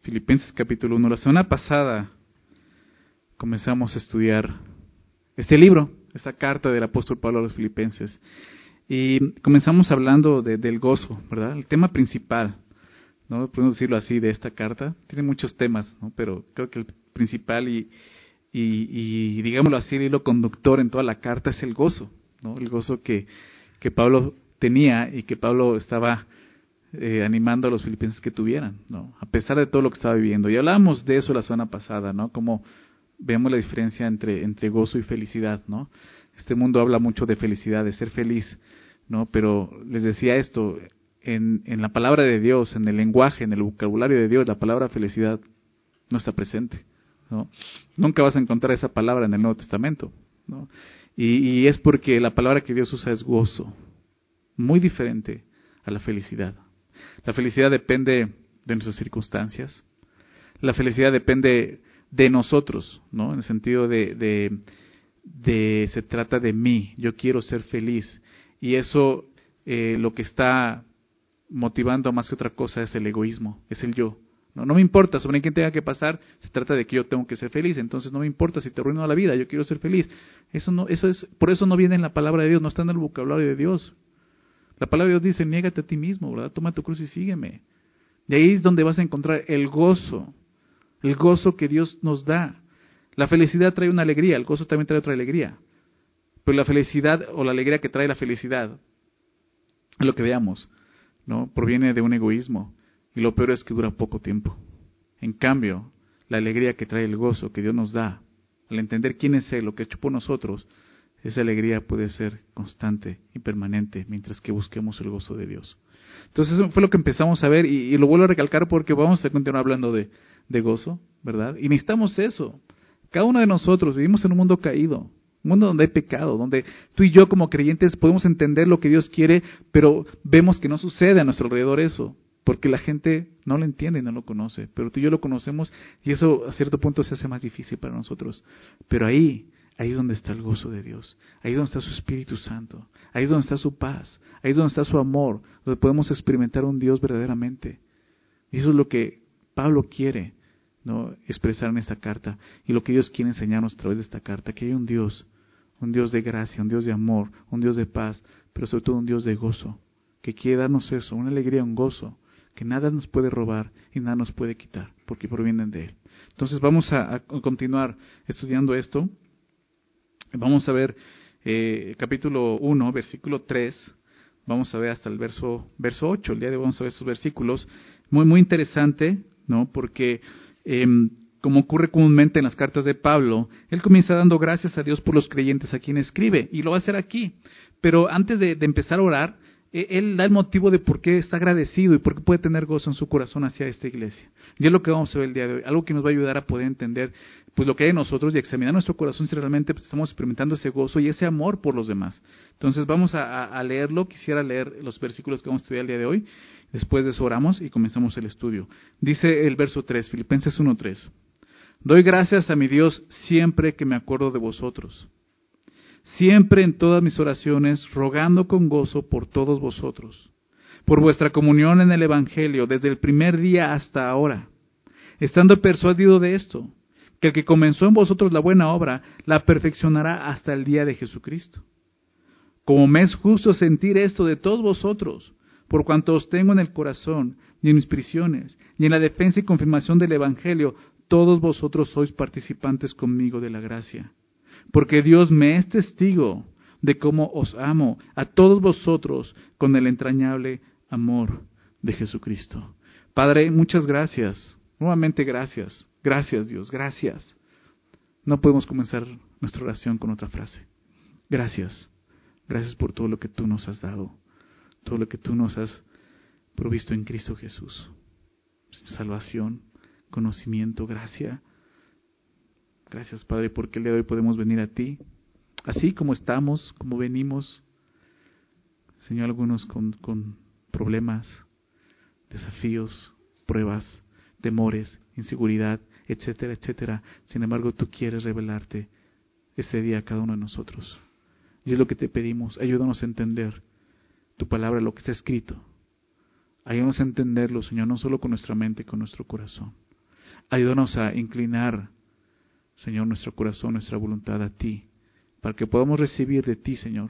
Filipenses capítulo 1. La semana pasada comenzamos a estudiar este libro, esta carta del apóstol Pablo a los Filipenses. Y comenzamos hablando del gozo, ¿verdad? El tema principal, ¿no? Podemos decirlo así, de esta carta. Tiene muchos temas, ¿no? Pero creo que el principal y digámoslo así, el hilo conductor en toda la carta es el gozo, ¿no? El gozo que Pablo tenía y que Pablo estaba animando a los filipenses que tuvieran, ¿no? A pesar de todo lo que estaba viviendo. Y hablábamos de eso la semana pasada, ¿no? Como vemos la diferencia entre gozo y felicidad, ¿no? Este mundo habla mucho de felicidad, de ser feliz, ¿no? Pero les decía esto, en la palabra de Dios, en el lenguaje, en el vocabulario de Dios, la palabra felicidad no está presente, ¿no? Nunca vas a encontrar esa palabra en el Nuevo Testamento, ¿no? Y es porque la palabra que Dios usa es gozo, muy diferente a la felicidad. La felicidad depende de nuestras circunstancias. La felicidad depende de nosotros, ¿no? En el sentido de se trata de mí. Yo quiero ser feliz. Y eso lo que está motivando más que otra cosa es el egoísmo, es el yo. No me importa sobre quién tenga que pasar, se trata de que yo tengo que ser feliz, entonces no me importa si te arruino la vida, yo quiero ser feliz. Por eso no viene en la palabra de Dios, no está en el vocabulario de Dios. La palabra de Dios dice, niégate a ti mismo, ¿verdad? Toma tu cruz y sígueme. Y ahí es donde vas a encontrar el gozo que Dios nos da. La felicidad trae una alegría, el gozo también trae otra alegría. Pero la felicidad o la alegría que trae la felicidad, es lo que veamos, ¿no? Proviene de un egoísmo. Y lo peor es que dura poco tiempo. En cambio, la alegría que trae el gozo que Dios nos da, al entender quién es Él, lo que ha hecho por nosotros, esa alegría puede ser constante y permanente mientras que busquemos el gozo de Dios. Entonces eso fue lo que empezamos a ver y lo vuelvo a recalcar porque vamos a continuar hablando de gozo, ¿verdad? Y necesitamos eso. Cada uno de nosotros vivimos en un mundo caído, un mundo donde hay pecado, donde tú y yo como creyentes podemos entender lo que Dios quiere, pero vemos que no sucede a nuestro alrededor eso, porque la gente no lo entiende y no lo conoce, pero tú y yo lo conocemos y eso a cierto punto se hace más difícil para nosotros. Pero ahí es donde está el gozo de Dios, ahí es donde está su Espíritu Santo, ahí es donde está su paz, ahí es donde está su amor, donde podemos experimentar un Dios verdaderamente. Y eso es lo que Pablo quiere, ¿no? Expresar en esta carta y lo que Dios quiere enseñarnos a través de esta carta, que hay un Dios de gracia, un Dios de amor, un Dios de paz, pero sobre todo un Dios de gozo, que quiere darnos eso, una alegría, un gozo, que nada nos puede robar y nada nos puede quitar, porque provienen de Él. Entonces vamos a continuar estudiando esto. Vamos a ver capítulo 1, versículo 3, vamos a ver hasta el verso 8, el día de hoy vamos a ver estos versículos, muy interesante, ¿no? Porque como ocurre comúnmente en las cartas de Pablo, él comienza dando gracias a Dios por los creyentes a quien escribe, y lo va a hacer aquí. Pero antes de empezar a orar, él da el motivo de por qué está agradecido y por qué puede tener gozo en su corazón hacia esta iglesia. Y es lo que vamos a ver el día de hoy, algo que nos va a ayudar a poder entender pues lo que hay en nosotros y examinar nuestro corazón si realmente estamos experimentando ese gozo y ese amor por los demás. Entonces vamos a leerlo, quisiera leer los versículos que vamos a estudiar el día de hoy, después de eso oramos y comenzamos el estudio. Dice el verso 3, Filipenses 1:3. Doy gracias a mi Dios siempre que me acuerdo de vosotros. Siempre en todas mis oraciones, rogando con gozo por todos vosotros, por vuestra comunión en el Evangelio desde el primer día hasta ahora, estando persuadido de esto, que el que comenzó en vosotros la buena obra, la perfeccionará hasta el día de Jesucristo. Como me es justo sentir esto de todos vosotros, por cuanto os tengo en el corazón, y en mis prisiones, y en la defensa y confirmación del Evangelio, todos vosotros sois participantes conmigo de la gracia. Porque Dios me es testigo de cómo os amo a todos vosotros con el entrañable amor de Jesucristo. Padre, muchas gracias. Nuevamente gracias. Gracias, Dios. Gracias. No podemos comenzar nuestra oración con otra frase. Gracias. Gracias por todo lo que tú nos has dado. Todo lo que tú nos has provisto en Cristo Jesús. Salvación, conocimiento, gracia. Gracias, Padre, porque el día de hoy podemos venir a ti, así como estamos, como venimos. Señor, algunos con problemas, desafíos, pruebas, temores, inseguridad, etcétera, etcétera. Sin embargo, tú quieres revelarte este día a cada uno de nosotros. Y es lo que te pedimos. Ayúdanos a entender tu palabra, lo que está escrito. Ayúdanos a entenderlo, Señor, no solo con nuestra mente, con nuestro corazón. Ayúdanos a inclinar, Señor, nuestro corazón, nuestra voluntad a ti, para que podamos recibir de ti, Señor,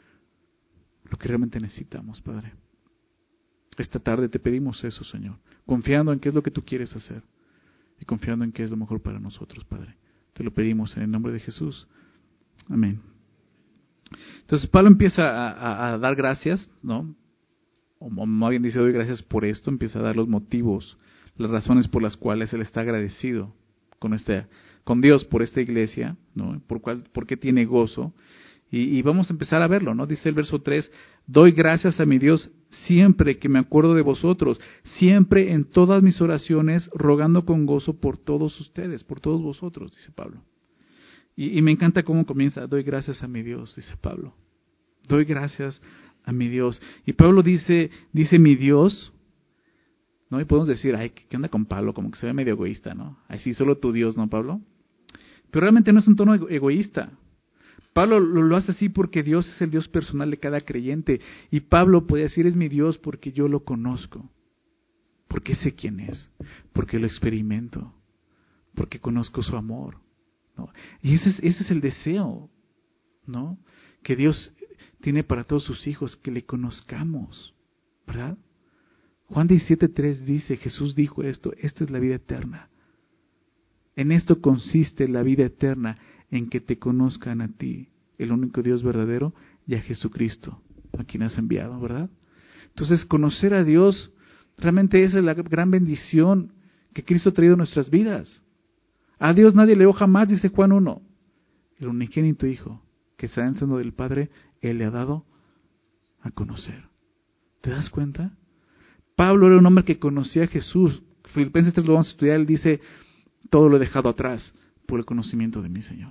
lo que realmente necesitamos, Padre. Esta tarde te pedimos eso, Señor, confiando en qué es lo que tú quieres hacer y confiando en qué es lo mejor para nosotros, Padre. Te lo pedimos en el nombre de Jesús. Amén. Entonces Pablo empieza a dar gracias, ¿no? O más bien dice, doy gracias por esto, empieza a dar los motivos, las razones por las cuales él está agradecido con Dios por esta iglesia, ¿no? Por qué tiene gozo. Y vamos a empezar a verlo, ¿no? Dice el verso 3, doy gracias a mi Dios siempre que me acuerdo de vosotros, siempre en todas mis oraciones, rogando con gozo por todos ustedes, por todos vosotros, dice Pablo. Y me encanta cómo comienza, doy gracias a mi Dios, dice Pablo. Doy gracias a mi Dios. Y Pablo dice mi Dios, ¿no? Y podemos decir, ay, ¿qué onda con Pablo? Como que se ve medio egoísta, ¿no? Así, solo tu Dios, ¿no, Pablo? Pero realmente no es un tono egoísta. Pablo lo hace así porque Dios es el Dios personal de cada creyente. Y Pablo puede decir, es mi Dios porque yo lo conozco. Porque sé quién es. Porque lo experimento. Porque conozco su amor, ¿no? Y ese es el deseo, ¿no? Que Dios tiene para todos sus hijos, que le conozcamos, ¿verdad? Juan 17:3 dice, Jesús dijo esto, esta es la vida eterna. En esto consiste la vida eterna, en que te conozcan a ti, el único Dios verdadero, y a Jesucristo, a quien has enviado, ¿verdad? Entonces, conocer a Dios, realmente esa es la gran bendición que Cristo ha traído a nuestras vidas. A Dios nadie le vio jamás, dice Juan 1. El unigénito Hijo, que está en seno del Padre, Él le ha dado a conocer. ¿Te das cuenta? Pablo era un hombre que conocía a Jesús. Filipenses 3 lo vamos a estudiar, él dice, todo lo he dejado atrás por el conocimiento de mi Señor.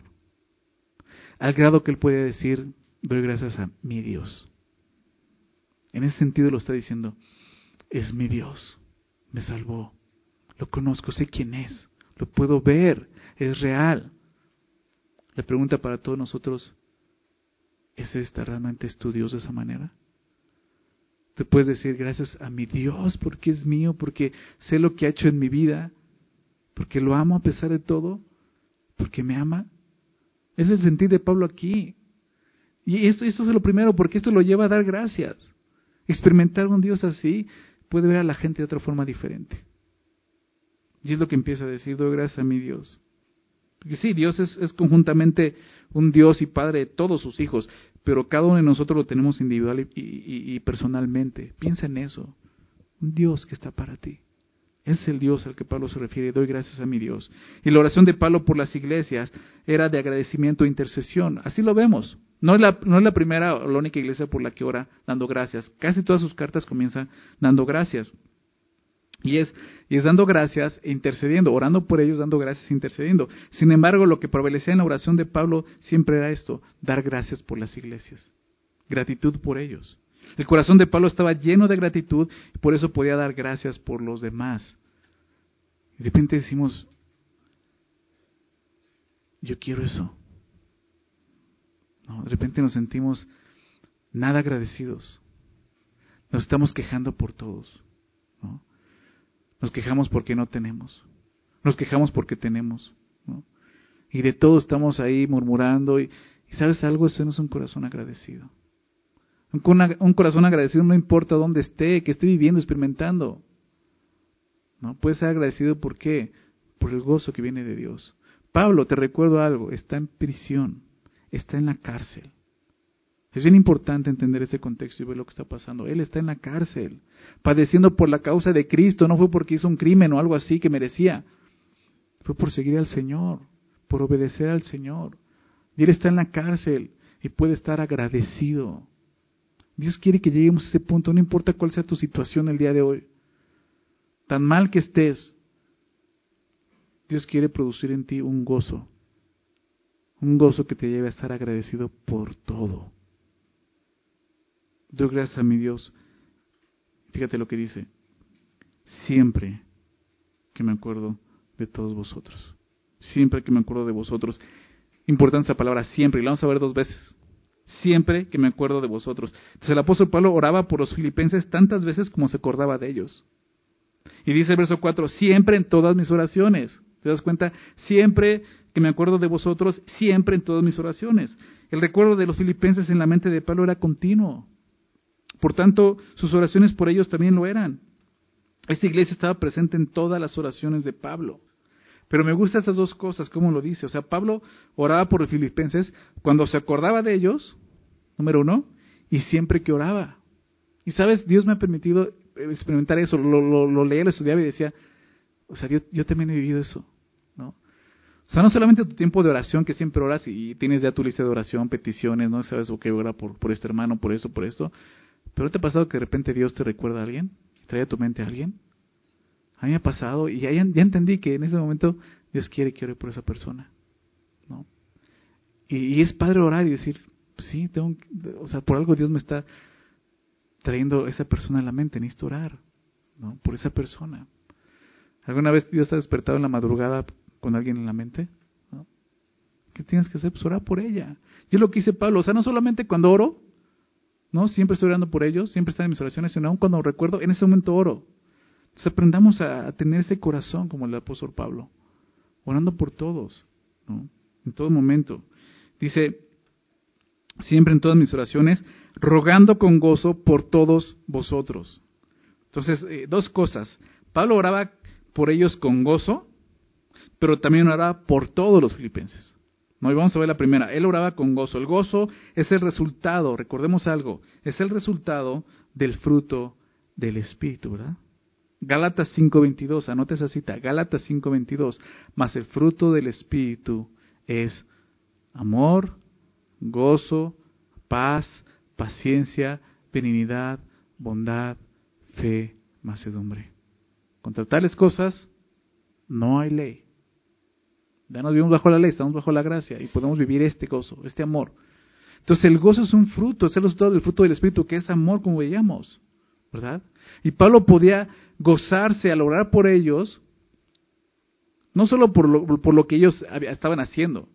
Al grado que él puede decir, doy gracias a mi Dios. En ese sentido lo está diciendo, es mi Dios, me salvó, lo conozco, sé quién es, lo puedo ver, es real. La pregunta para todos nosotros, ¿es esta realmente tu Dios de esa manera? Te puedes decir, gracias a mi Dios, porque es mío, porque sé lo que ha hecho en mi vida, porque lo amo a pesar de todo, porque me ama. Ese es el sentir de Pablo aquí. Y esto es lo primero, porque esto lo lleva a dar gracias. Experimentar un Dios así puede ver a la gente de otra forma diferente. Y es lo que empieza a decir, doy gracias a mi Dios. Porque sí, Dios es conjuntamente un Dios y Padre de todos sus hijos, pero cada uno de nosotros lo tenemos individual y personalmente. Piensa en eso. Un Dios que está para ti. Es el Dios al que Pablo se refiere, doy gracias a mi Dios. Y la oración de Pablo por las iglesias era de agradecimiento e intercesión. Así lo vemos. No es la primera o la única iglesia por la que ora dando gracias. Casi todas sus cartas comienzan dando gracias. Y es dando gracias e intercediendo, orando por ellos, dando gracias e intercediendo. Sin embargo, lo que prevalecía en la oración de Pablo siempre era esto, dar gracias por las iglesias. Gratitud por ellos. El corazón de Pablo estaba lleno de gratitud y por eso podía dar gracias por los demás. Y de repente decimos, yo quiero eso. No, de repente nos sentimos nada agradecidos. Nos estamos quejando por todos, ¿no? Nos quejamos porque no tenemos. Nos quejamos porque tenemos, ¿no? Y de todo estamos ahí murmurando. Y ¿sabes algo? Eso no es un corazón agradecido. Un corazón agradecido no importa dónde esté, que esté viviendo, experimentando. ¿No? Puede ser agradecido ¿por qué? Por el gozo que viene de Dios. Pablo, te recuerdo algo, está en prisión, está en la cárcel. Es bien importante entender ese contexto y ver lo que está pasando. Él está en la cárcel, padeciendo por la causa de Cristo. No fue porque hizo un crimen o algo así que merecía. Fue por seguir al Señor, por obedecer al Señor. Y él está en la cárcel y puede estar agradecido. Dios quiere que lleguemos a ese punto, no importa cuál sea tu situación el día de hoy. Tan mal que estés, Dios quiere producir en ti un gozo que te lleve a estar agradecido por todo. Doy gracias a mi Dios. Fíjate lo que dice. Siempre que me acuerdo de todos vosotros. Siempre que me acuerdo de vosotros. Importante esa palabra, siempre. Y la vamos a ver 2 veces. Siempre que me acuerdo de vosotros. Entonces el apóstol Pablo oraba por los filipenses tantas veces como se acordaba de ellos. Y dice el verso 4, siempre en todas mis oraciones. ¿Te das cuenta? Siempre que me acuerdo de vosotros, siempre en todas mis oraciones. El recuerdo de los filipenses en la mente de Pablo era continuo. Por tanto, sus oraciones por ellos también lo eran. Esta iglesia estaba presente en todas las oraciones de Pablo. Pero me gustan estas dos cosas, ¿cómo lo dice? O sea, Pablo oraba por los filipenses cuando se acordaba de ellos, número uno, y siempre que oraba. Y sabes, Dios me ha permitido experimentar eso. Lo leía, lo estudiaba y decía, o sea, yo también he vivido eso, ¿no? O sea, no solamente tu tiempo de oración, que siempre oras y tienes ya tu lista de oración, peticiones, ¿no? Sabes, ok, ora por este hermano, por esto, pero ¿te ha pasado que de repente Dios te recuerda a alguien? ¿Trae a tu mente a alguien? A mí me ha pasado y ya entendí que en ese momento Dios quiere que ore por esa persona, ¿no? Y es padre orar y decir, pues sí, o sea, por algo Dios me está trayendo a esa persona a la mente, necesito orar, ¿no? Por esa persona. ¿Alguna vez Dios te ha despertado en la madrugada con alguien en la mente? ¿No? ¿Qué tienes que hacer? Pues orar por ella. Yo lo que hice Pablo, o sea, no solamente cuando oro, ¿no? Siempre estoy orando por ellos, siempre están en mis oraciones, sino aún cuando recuerdo, en ese momento oro. Entonces aprendamos a tener ese corazón como el apóstol Pablo, orando por todos, ¿no? En todo momento. Dice, siempre en todas mis oraciones, rogando con gozo por todos vosotros. Entonces, dos cosas. Pablo oraba por ellos con gozo, pero también oraba por todos los filipenses. No, y vamos a ver la primera. Él oraba con gozo. El gozo es el resultado, recordemos algo, es el resultado del fruto del Espíritu, ¿verdad? Gálatas 5:22, anota esa cita, Gálatas 5:22, mas el fruto del Espíritu es amor, gozo, paz, paciencia, benignidad, bondad, fe, mansedumbre. Contra tales cosas no hay ley. Ya nos vivimos bajo la ley, estamos bajo la gracia y podemos vivir este gozo, este amor. Entonces el gozo es un fruto, es el resultado del fruto del Espíritu, que es amor, como veíamos, ¿verdad? Y Pablo podía gozarse al orar por ellos, no solo por lo que ellos estaban haciendo,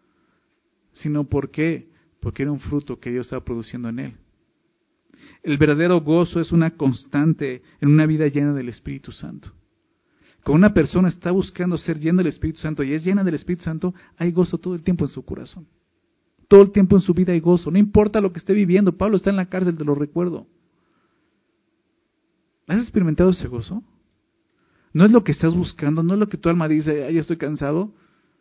sino porque era un fruto que Dios estaba produciendo en él. El verdadero gozo es una constante en una vida llena del Espíritu Santo. Cuando una persona está buscando ser llena del Espíritu Santo y es llena del Espíritu Santo, hay gozo todo el tiempo en su corazón. Todo el tiempo en su vida hay gozo. No importa lo que esté viviendo. Pablo está en la cárcel, te lo recuerdo. ¿Has experimentado ese gozo? No es lo que estás buscando, no es lo que tu alma dice, ay, estoy cansado.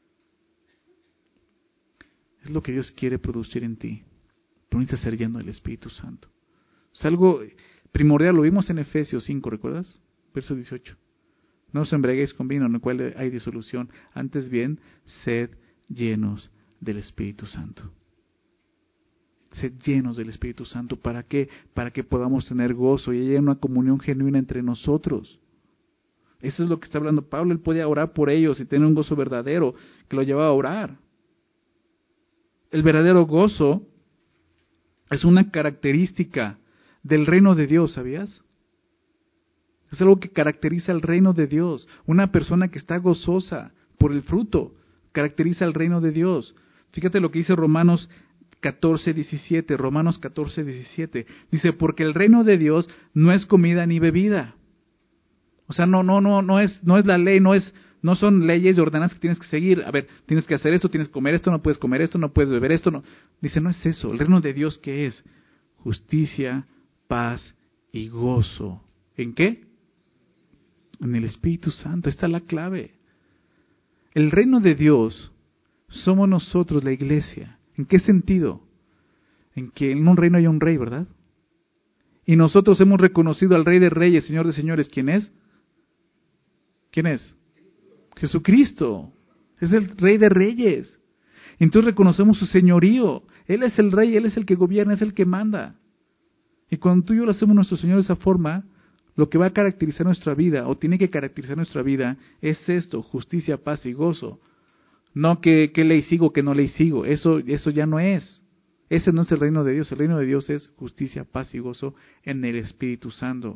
Es lo que Dios quiere producir en ti. Tú necesitas ser lleno del Espíritu Santo. Es algo primordial, lo vimos en Efesios 5, ¿recuerdas? Verso 18. No os embriaguéis con vino en el cual hay disolución, antes bien, sed llenos del Espíritu Santo. Sed llenos del Espíritu Santo. ¿Para qué? Para que podamos tener gozo y haya una comunión genuina entre nosotros. Eso es lo que está hablando Pablo. Él podía orar por ellos y tener un gozo verdadero que lo llevaba a orar. El verdadero gozo es una característica del reino de Dios, ¿sabías? Es algo que caracteriza al reino de Dios. Una persona que está gozosa por el fruto caracteriza al reino de Dios. Fíjate lo que dice Romanos 14:17. Romanos 14:17. Dice, porque el reino de Dios no es comida ni bebida. O sea, no es la ley, no son leyes y ordenanzas que tienes que seguir. A ver, tienes que hacer esto, tienes que comer esto, no puedes comer esto, no puedes beber esto. No. Dice, no es eso. El reino de Dios, ¿qué es? Justicia, paz y gozo. ¿En qué? En el Espíritu Santo. Esta es la clave. El reino de Dios somos nosotros, la iglesia. ¿En qué sentido? En que en un reino hay un rey, ¿verdad? Y nosotros hemos reconocido al Rey de Reyes, Señor de Señores. ¿Quién es? ¿Quién es? Jesucristo. Es el Rey de Reyes. Entonces reconocemos su señorío. Él es el Rey, Él es el que gobierna, es el que manda. Y cuando tú y yo lo hacemos nuestro Señor de esa forma, lo que va a caracterizar nuestra vida, o tiene que caracterizar nuestra vida, es esto: justicia, paz y gozo. No que ley sigo, que no ley sigo. Eso ya no es. Ese no es el reino de Dios. El reino de Dios es justicia, paz y gozo en el Espíritu Santo.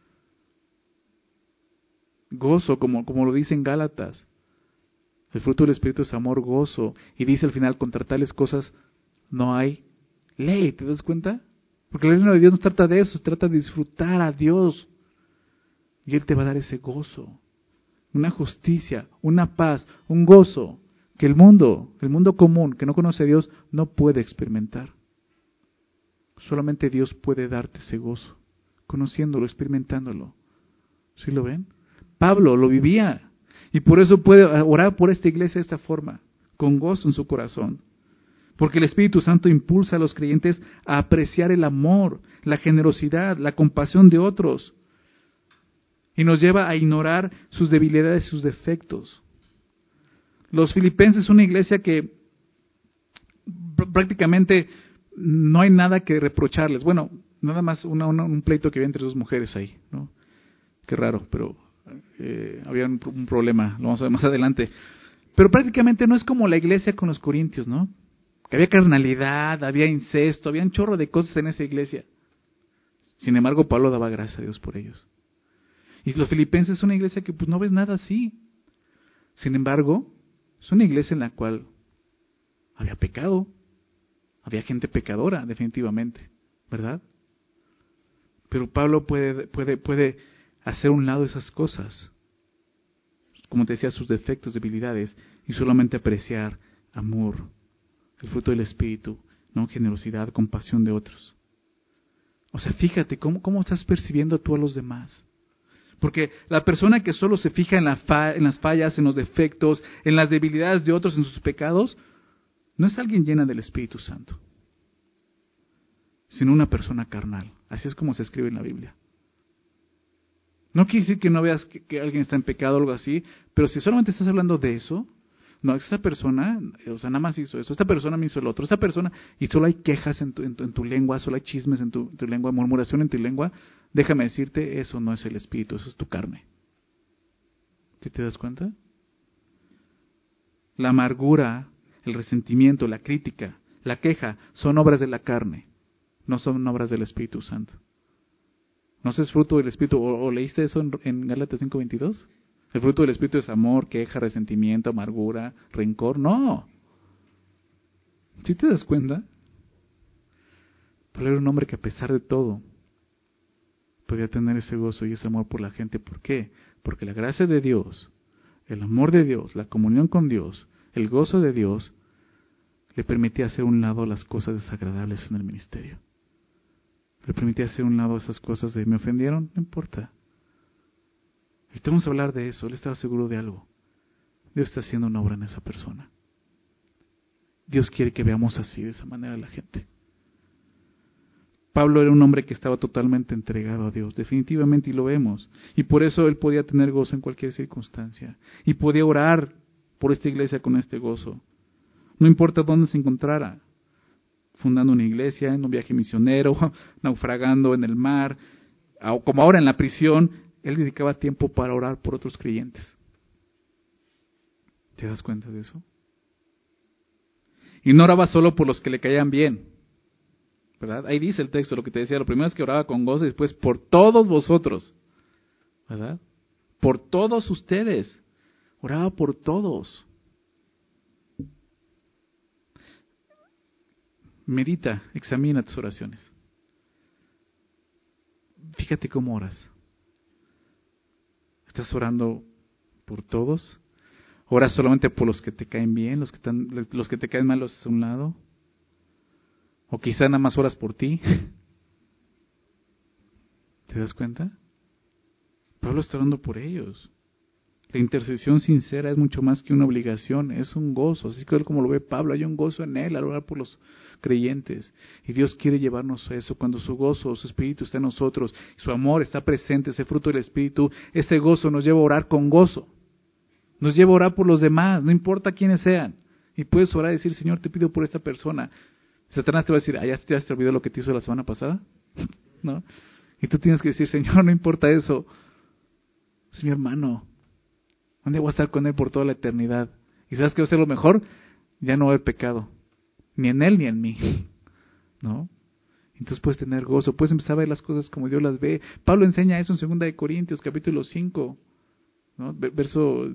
Gozo, como lo dice en Gálatas. El fruto del Espíritu es amor, gozo. Y dice al final, contra tales cosas no hay ley. ¿Te das cuenta? Porque el reino de Dios no trata de eso, se trata de disfrutar a Dios. Y Él te va a dar ese gozo, una justicia, una paz, un gozo que el mundo común, que no conoce a Dios, no puede experimentar. Solamente Dios puede darte ese gozo, conociéndolo, experimentándolo. ¿Sí lo ven? Pablo lo vivía y por eso puede orar por esta iglesia de esta forma, con gozo en su corazón. Porque el Espíritu Santo impulsa a los creyentes a apreciar el amor, la generosidad, la compasión de otros. Y nos lleva a ignorar sus debilidades y sus defectos. Los filipenses son una iglesia que prácticamente no hay nada que reprocharles. Bueno, nada más un pleito que había entre dos mujeres ahí, ¿no? Qué raro, pero había un problema, lo vamos a ver más adelante. Pero prácticamente no es como la iglesia con los corintios, ¿no? Que había carnalidad, había incesto, había un chorro de cosas en esa iglesia. Sin embargo, Pablo daba gracias a Dios por ellos. Y los filipenses son una iglesia que pues no ves nada así. Sin embargo, es una iglesia en la cual había pecado, había gente pecadora, definitivamente, ¿verdad? Pero Pablo puede hacer a un lado esas cosas, como te decía, sus defectos, debilidades, y solamente apreciar amor, el fruto del Espíritu, ¿no? Generosidad, compasión de otros. O sea, fíjate cómo estás percibiendo tú a los demás. Porque la persona que solo se fija en las fallas, en los defectos, en las debilidades de otros, en sus pecados, no es alguien llena del Espíritu Santo, sino una persona carnal. Así es como se escribe en la Biblia. No quiere decir que no veas que alguien está en pecado o algo así, pero si solamente estás hablando de eso, no, esta persona, o sea, nada más hizo eso, esta persona me hizo el otro, esta persona, y solo hay quejas en tu lengua, solo hay chismes en tu lengua, murmuración en tu lengua, déjame decirte, eso no es el Espíritu, eso es tu carne. ¿Sí te das cuenta? La amargura, el resentimiento, la crítica, la queja, son obras de la carne, no son obras del Espíritu Santo. ¿No es fruto del Espíritu? ¿O leíste eso en Gálatas 5:22? El fruto del Espíritu es amor, queja, resentimiento, amargura, rencor. No. ¿Sí te das cuenta? Pero era un hombre que a pesar de todo podía tener ese gozo y ese amor por la gente. ¿Por qué? Porque la gracia de Dios, el amor de Dios, la comunión con Dios, el gozo de Dios, le permitía hacer a un lado las cosas desagradables en el ministerio. Le permitía hacer a un lado esas cosas de me ofendieron, no importa. Y te vamos a hablar de eso, él estaba seguro de algo. Dios está haciendo una obra en esa persona. Dios quiere que veamos así, de esa manera a la gente. Pablo era un hombre que estaba totalmente entregado a Dios, definitivamente, y lo vemos. Y por eso él podía tener gozo en cualquier circunstancia. Y podía orar por esta iglesia con este gozo. No importa dónde se encontrara. Fundando una iglesia, en un viaje misionero, naufragando en el mar, o como ahora en la prisión, él dedicaba tiempo para orar por otros creyentes. ¿Te das cuenta de eso? Y no oraba solo por los que le caían bien, ¿verdad? Ahí dice el texto, lo que te decía, lo primero es que oraba con gozo y después por todos vosotros, ¿verdad? Por todos ustedes, oraba por todos. Medita, examina tus oraciones. Fíjate cómo oras. ¿Estás orando por todos? ¿Oras solamente por los que te caen bien, los que te caen mal a un lado? ¿O quizá nada más oras por ti? ¿Te das cuenta? Pablo está orando por ellos. La intercesión sincera es mucho más que una obligación, es un gozo. Así que como lo ve Pablo, hay un gozo en él al orar por los creyentes. Y Dios quiere llevarnos a eso. Cuando su gozo, su espíritu está en nosotros, su amor está presente, ese fruto del espíritu, ese gozo nos lleva a orar con gozo. Nos lleva a orar por los demás, no importa quiénes sean. Y puedes orar y decir, Señor, te pido por esta persona. Satanás te va a decir, ¿ya te olvidó lo que te hizo la semana pasada? ¿No? Y tú tienes que decir, Señor, no importa eso. Es mi hermano. ¿Dónde voy a estar con él por toda la eternidad? ¿Y sabes qué va a ser lo mejor? Ya no va a haber pecado. Ni en él ni en mí. ¿No? Entonces puedes tener gozo. Puedes empezar a ver las cosas como Dios las ve. Pablo enseña eso en 2 Corintios, capítulo 5. ¿No? Verso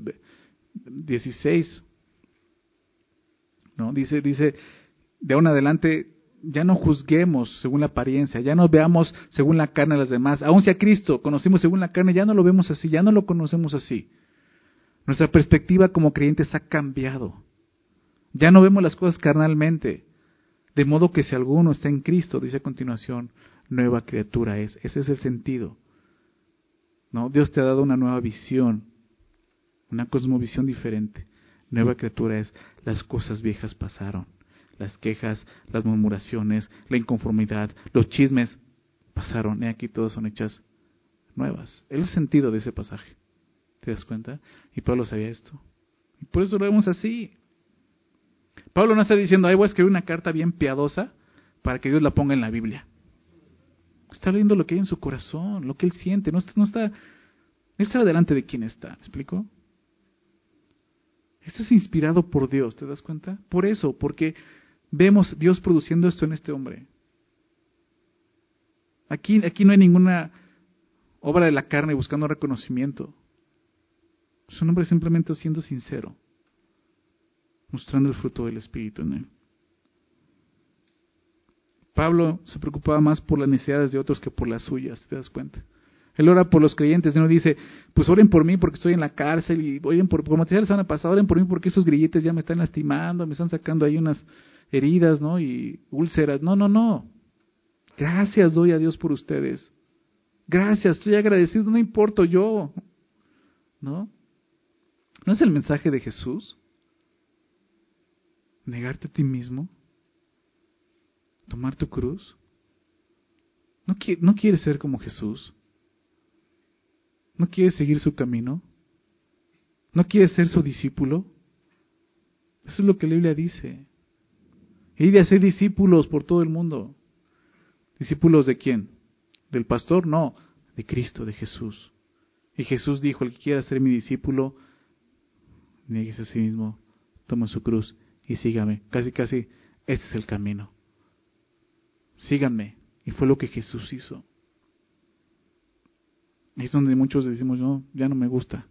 16. ¿No? Dice, de ahora en adelante, ya no juzguemos según la apariencia, ya no veamos según la carne a las demás. Aun si a Cristo conocimos según la carne, ya no lo vemos así, ya no lo conocemos así. Nuestra perspectiva como creyentes ha cambiado. Ya no vemos las cosas carnalmente. De modo que si alguno está en Cristo, dice a continuación, nueva criatura es. Ese es el sentido. ¿No? Dios te ha dado una nueva visión, una cosmovisión diferente. Nueva criatura es, las cosas viejas pasaron. Las quejas, las murmuraciones, la inconformidad, los chismes pasaron. Y aquí todas son hechas nuevas. Es el sentido de ese pasaje. ¿Te das cuenta? Y Pablo sabía esto. Y por eso lo vemos así. Pablo no está diciendo, voy a escribir una carta bien piadosa para que Dios la ponga en la Biblia. Está leyendo lo que hay en su corazón, lo que él siente. No está delante de quién está. ¿Me explico? Esto es inspirado por Dios, ¿te das cuenta? Por eso, porque vemos Dios produciendo esto en este hombre. Aquí no hay ninguna obra de la carne buscando reconocimiento. Es un hombre simplemente siendo sincero, mostrando el fruto del Espíritu en él. Pablo se preocupaba más por las necesidades de otros que por las suyas, ¿te das cuenta? Él ora por los creyentes, y no dice, pues oren por mí porque estoy en la cárcel, y oren como te decía la semana pasada, oren por mí porque esos grilletes ya me están lastimando, me están sacando ahí unas heridas, ¿no? Y úlceras. No. Gracias doy a Dios por ustedes. Gracias, estoy agradecido, no importo yo. ¿No? ¿No es el mensaje de Jesús? Negarte a ti mismo. Tomar tu cruz. ¿No quieres ser como Jesús? ¿No quieres seguir su camino? ¿No quieres ser su discípulo? Eso es lo que la Biblia dice. Ir a ser discípulos por todo el mundo. ¿Discípulos de quién? ¿Del pastor? No, de Cristo, de Jesús. Y Jesús dijo, el que quiera ser mi discípulo, nieguese a sí mismo, tome su cruz y sígame. Casi, este es el camino. Síganme. Y fue lo que Jesús hizo. Y es donde muchos decimos, no, ya no me gusta.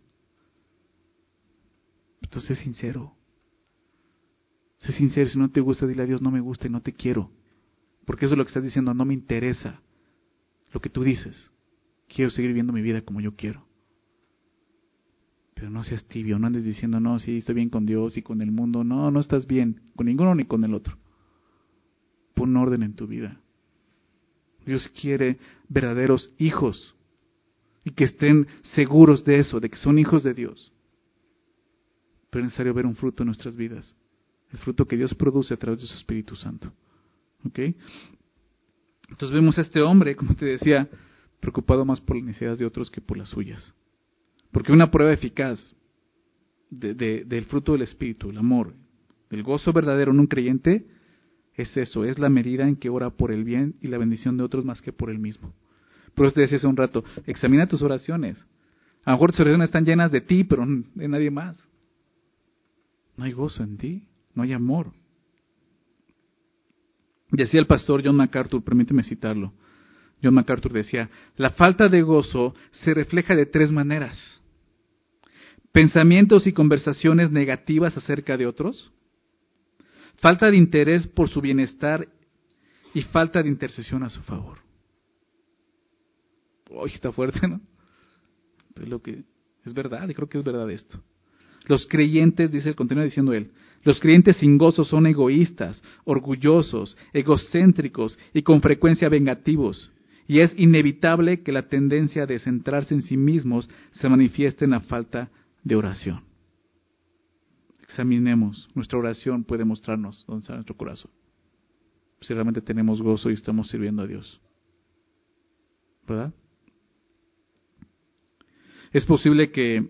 Entonces sé sincero. Sé sincero, si no te gusta, dile a Dios, no me gusta y no te quiero. Porque eso es lo que estás diciendo, no me interesa lo que tú dices. Quiero seguir viviendo mi vida como yo quiero. Pero no seas tibio, no andes diciendo, no, sí, estoy bien con Dios y con el mundo. No estás bien con ninguno ni con el otro. Pon orden en tu vida. Dios quiere verdaderos hijos. Y que estén seguros de eso, de que son hijos de Dios. Pero es necesario ver un fruto en nuestras vidas. El fruto que Dios produce a través de su Espíritu Santo. ¿Ok? Entonces vemos a este hombre, como te decía, preocupado más por las necesidades de otros que por las suyas. Porque una prueba eficaz del fruto del Espíritu, el amor, el gozo verdadero en un creyente, es eso, es la medida en que ora por el bien y la bendición de otros más que por él mismo. Por eso te decía hace un rato, examina tus oraciones. A lo mejor tus oraciones están llenas de ti, pero de nadie más. No hay gozo en ti, no hay amor. Decía el pastor John MacArthur, permíteme citarlo. John MacArthur decía, la falta de gozo se refleja de 3 maneras. Pensamientos y conversaciones negativas acerca de otros, falta de interés por su bienestar y falta de intercesión a su favor. Uy, está fuerte, ¿no? Pero es verdad, y creo que es verdad esto. Los creyentes, continúa diciendo él, los creyentes sin gozo son egoístas, orgullosos, egocéntricos y con frecuencia vengativos. Y es inevitable que la tendencia de centrarse en sí mismos se manifieste en la falta de oración. Examinemos, nuestra oración puede mostrarnos dónde está nuestro corazón. Si realmente tenemos gozo y estamos sirviendo a Dios. ¿Verdad? Es posible que,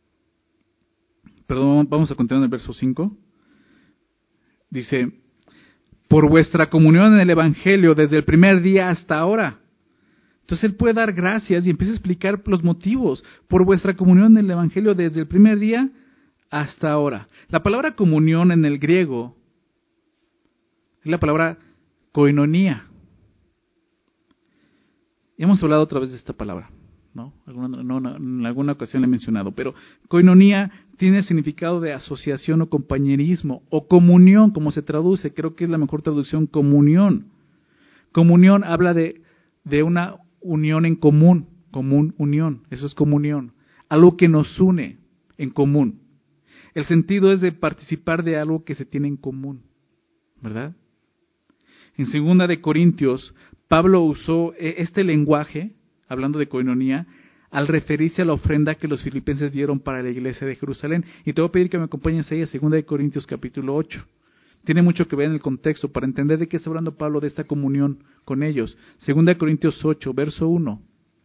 vamos a continuar en el verso 5. Dice, por vuestra comunión en el Evangelio desde el primer día hasta ahora. Entonces él puede dar gracias y empieza a explicar los motivos. Por vuestra comunión en el Evangelio desde el primer día hasta ahora. La palabra comunión en el griego es la palabra koinonía. Hemos hablado otra vez de esta palabra. ¿No? En alguna ocasión le he mencionado, pero koinonía tiene significado de asociación o compañerismo, o comunión, como se traduce, creo que es la mejor traducción, comunión. Comunión habla de una unión en común, unión, eso es comunión, algo que nos une en común. El sentido es de participar de algo que se tiene en común, ¿verdad? En 2 de Corintios, Pablo usó este lenguaje, hablando de koinonía, al referirse a la ofrenda que los filipenses dieron para la iglesia de Jerusalén. Y te voy a pedir que me acompañes ahí a 2 de Corintios capítulo 8. Tiene mucho que ver en el contexto para entender de qué está hablando Pablo de esta comunión con ellos. 2 de Corintios 8, verso 1.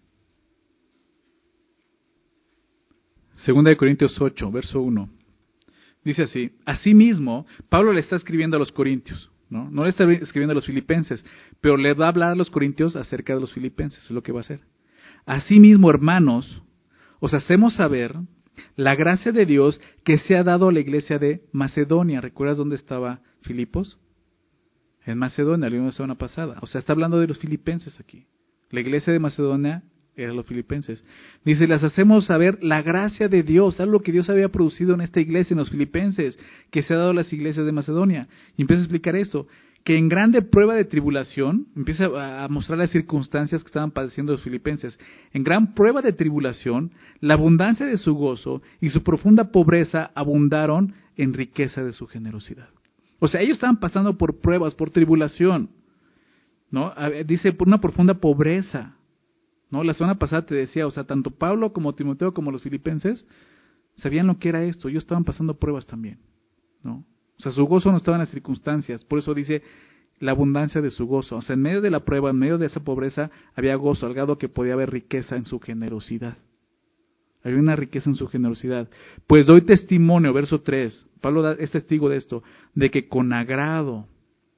2 de Corintios 8, verso 1. Dice así: asimismo, Pablo le está escribiendo a los corintios, no le está escribiendo a los filipenses, pero le va a hablar a los corintios acerca de los filipenses, es lo que va a hacer. Asimismo, hermanos, os hacemos saber la gracia de Dios que se ha dado a la iglesia de Macedonia. ¿Recuerdas dónde estaba Filipos? En Macedonia, lo vimos la semana pasada. O sea, está hablando de los filipenses aquí. La iglesia de Macedonia eran los filipenses. Dice, les hacemos saber la gracia de Dios, algo que Dios había producido en esta iglesia, en los filipenses, que se ha dado a las iglesias de Macedonia. Y empieza a explicar esto, que en grande prueba de tribulación, empieza a mostrar las circunstancias que estaban padeciendo los filipenses. En gran prueba de tribulación, la abundancia de su gozo y su profunda pobreza abundaron en riqueza de su generosidad. O sea, ellos estaban pasando por pruebas, por tribulación, ¿no? Dice, por una profunda pobreza, ¿no? La semana pasada te decía, o sea, tanto Pablo como Timoteo como los filipenses sabían lo que era esto, ellos estaban pasando pruebas también, ¿no? O sea, su gozo no estaba en las circunstancias, por eso dice la abundancia de su gozo. O sea, en medio de la prueba, en medio de esa pobreza, había gozo, al grado que podía haber riqueza en su generosidad. Había una riqueza en su generosidad. Pues doy testimonio, verso 3, Pablo es testigo de esto, de que con agrado,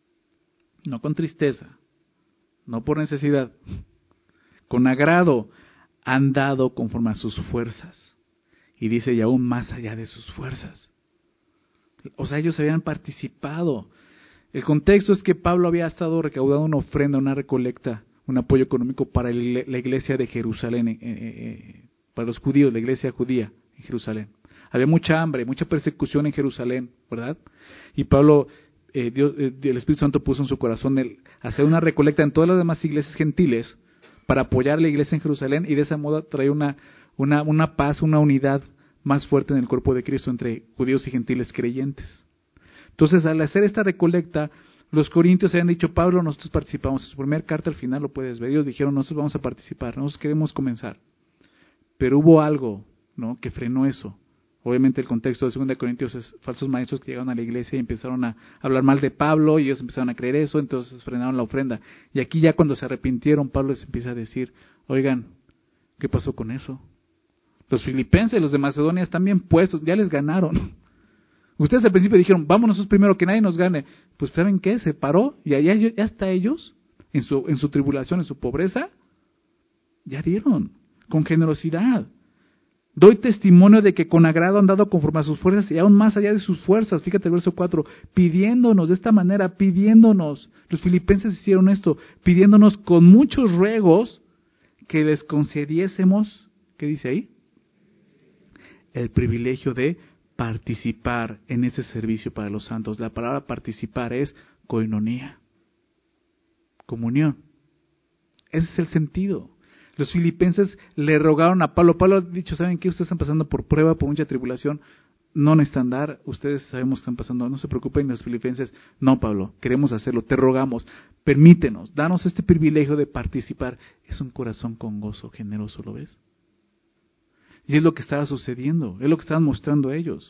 no con tristeza, no por necesidad, con agrado han dado conforme a sus fuerzas. Y dice, y aún más allá de sus fuerzas. O sea, ellos habían participado. El contexto es que Pablo había estado recaudando una ofrenda, una recolecta, un apoyo económico para la iglesia de Jerusalén, para los judíos, la iglesia judía en Jerusalén. Había mucha hambre, mucha persecución en Jerusalén, ¿verdad? Y Pablo, el Espíritu Santo puso en su corazón el hacer una recolecta en todas las demás iglesias gentiles para apoyar a la iglesia en Jerusalén y de esa modo traer una paz, una unidad más fuerte en el cuerpo de Cristo entre judíos y gentiles creyentes. Entonces, al hacer esta recolecta, los corintios habían dicho, Pablo, nosotros participamos. En su primera carta al final lo puedes ver. Ellos dijeron, nosotros vamos a participar, nosotros queremos comenzar. Pero hubo algo, ¿no?, que frenó eso. Obviamente el contexto de 2 Corintios es falsos maestros que llegaron a la iglesia y empezaron a hablar mal de Pablo y ellos empezaron a creer eso, entonces frenaron la ofrenda. Y aquí ya cuando se arrepintieron, Pablo les empieza a decir, oigan, ¿qué pasó con eso? Los filipenses, los de Macedonia están bien puestos, ya les ganaron. Ustedes al principio dijeron, vámonos nosotros primero, que nadie nos gane. Pues ¿saben qué? Se paró y allá ya hasta ellos, en su tribulación, en su pobreza, ya dieron, con generosidad. Doy testimonio de que con agrado han dado conforme a sus fuerzas y aún más allá de sus fuerzas. Fíjate el verso 4, pidiéndonos de esta manera, pidiéndonos. Los filipenses hicieron esto, pidiéndonos con muchos ruegos que les concediésemos, ¿qué dice ahí? El privilegio de participar en ese servicio para los santos. La palabra participar es koinonía, comunión. Ese es el sentido. Los filipenses le rogaron a Pablo. Pablo ha dicho, ¿saben qué? Ustedes están pasando por prueba, por mucha tribulación. No necesitan dar, ustedes sabemos que están pasando, no se preocupen. Los filipenses, no, Pablo, queremos hacerlo, te rogamos, permítenos, danos este privilegio de participar. Es un corazón con gozo, generoso, ¿lo ves? Y es lo que estaba sucediendo, es lo que estaban mostrando ellos.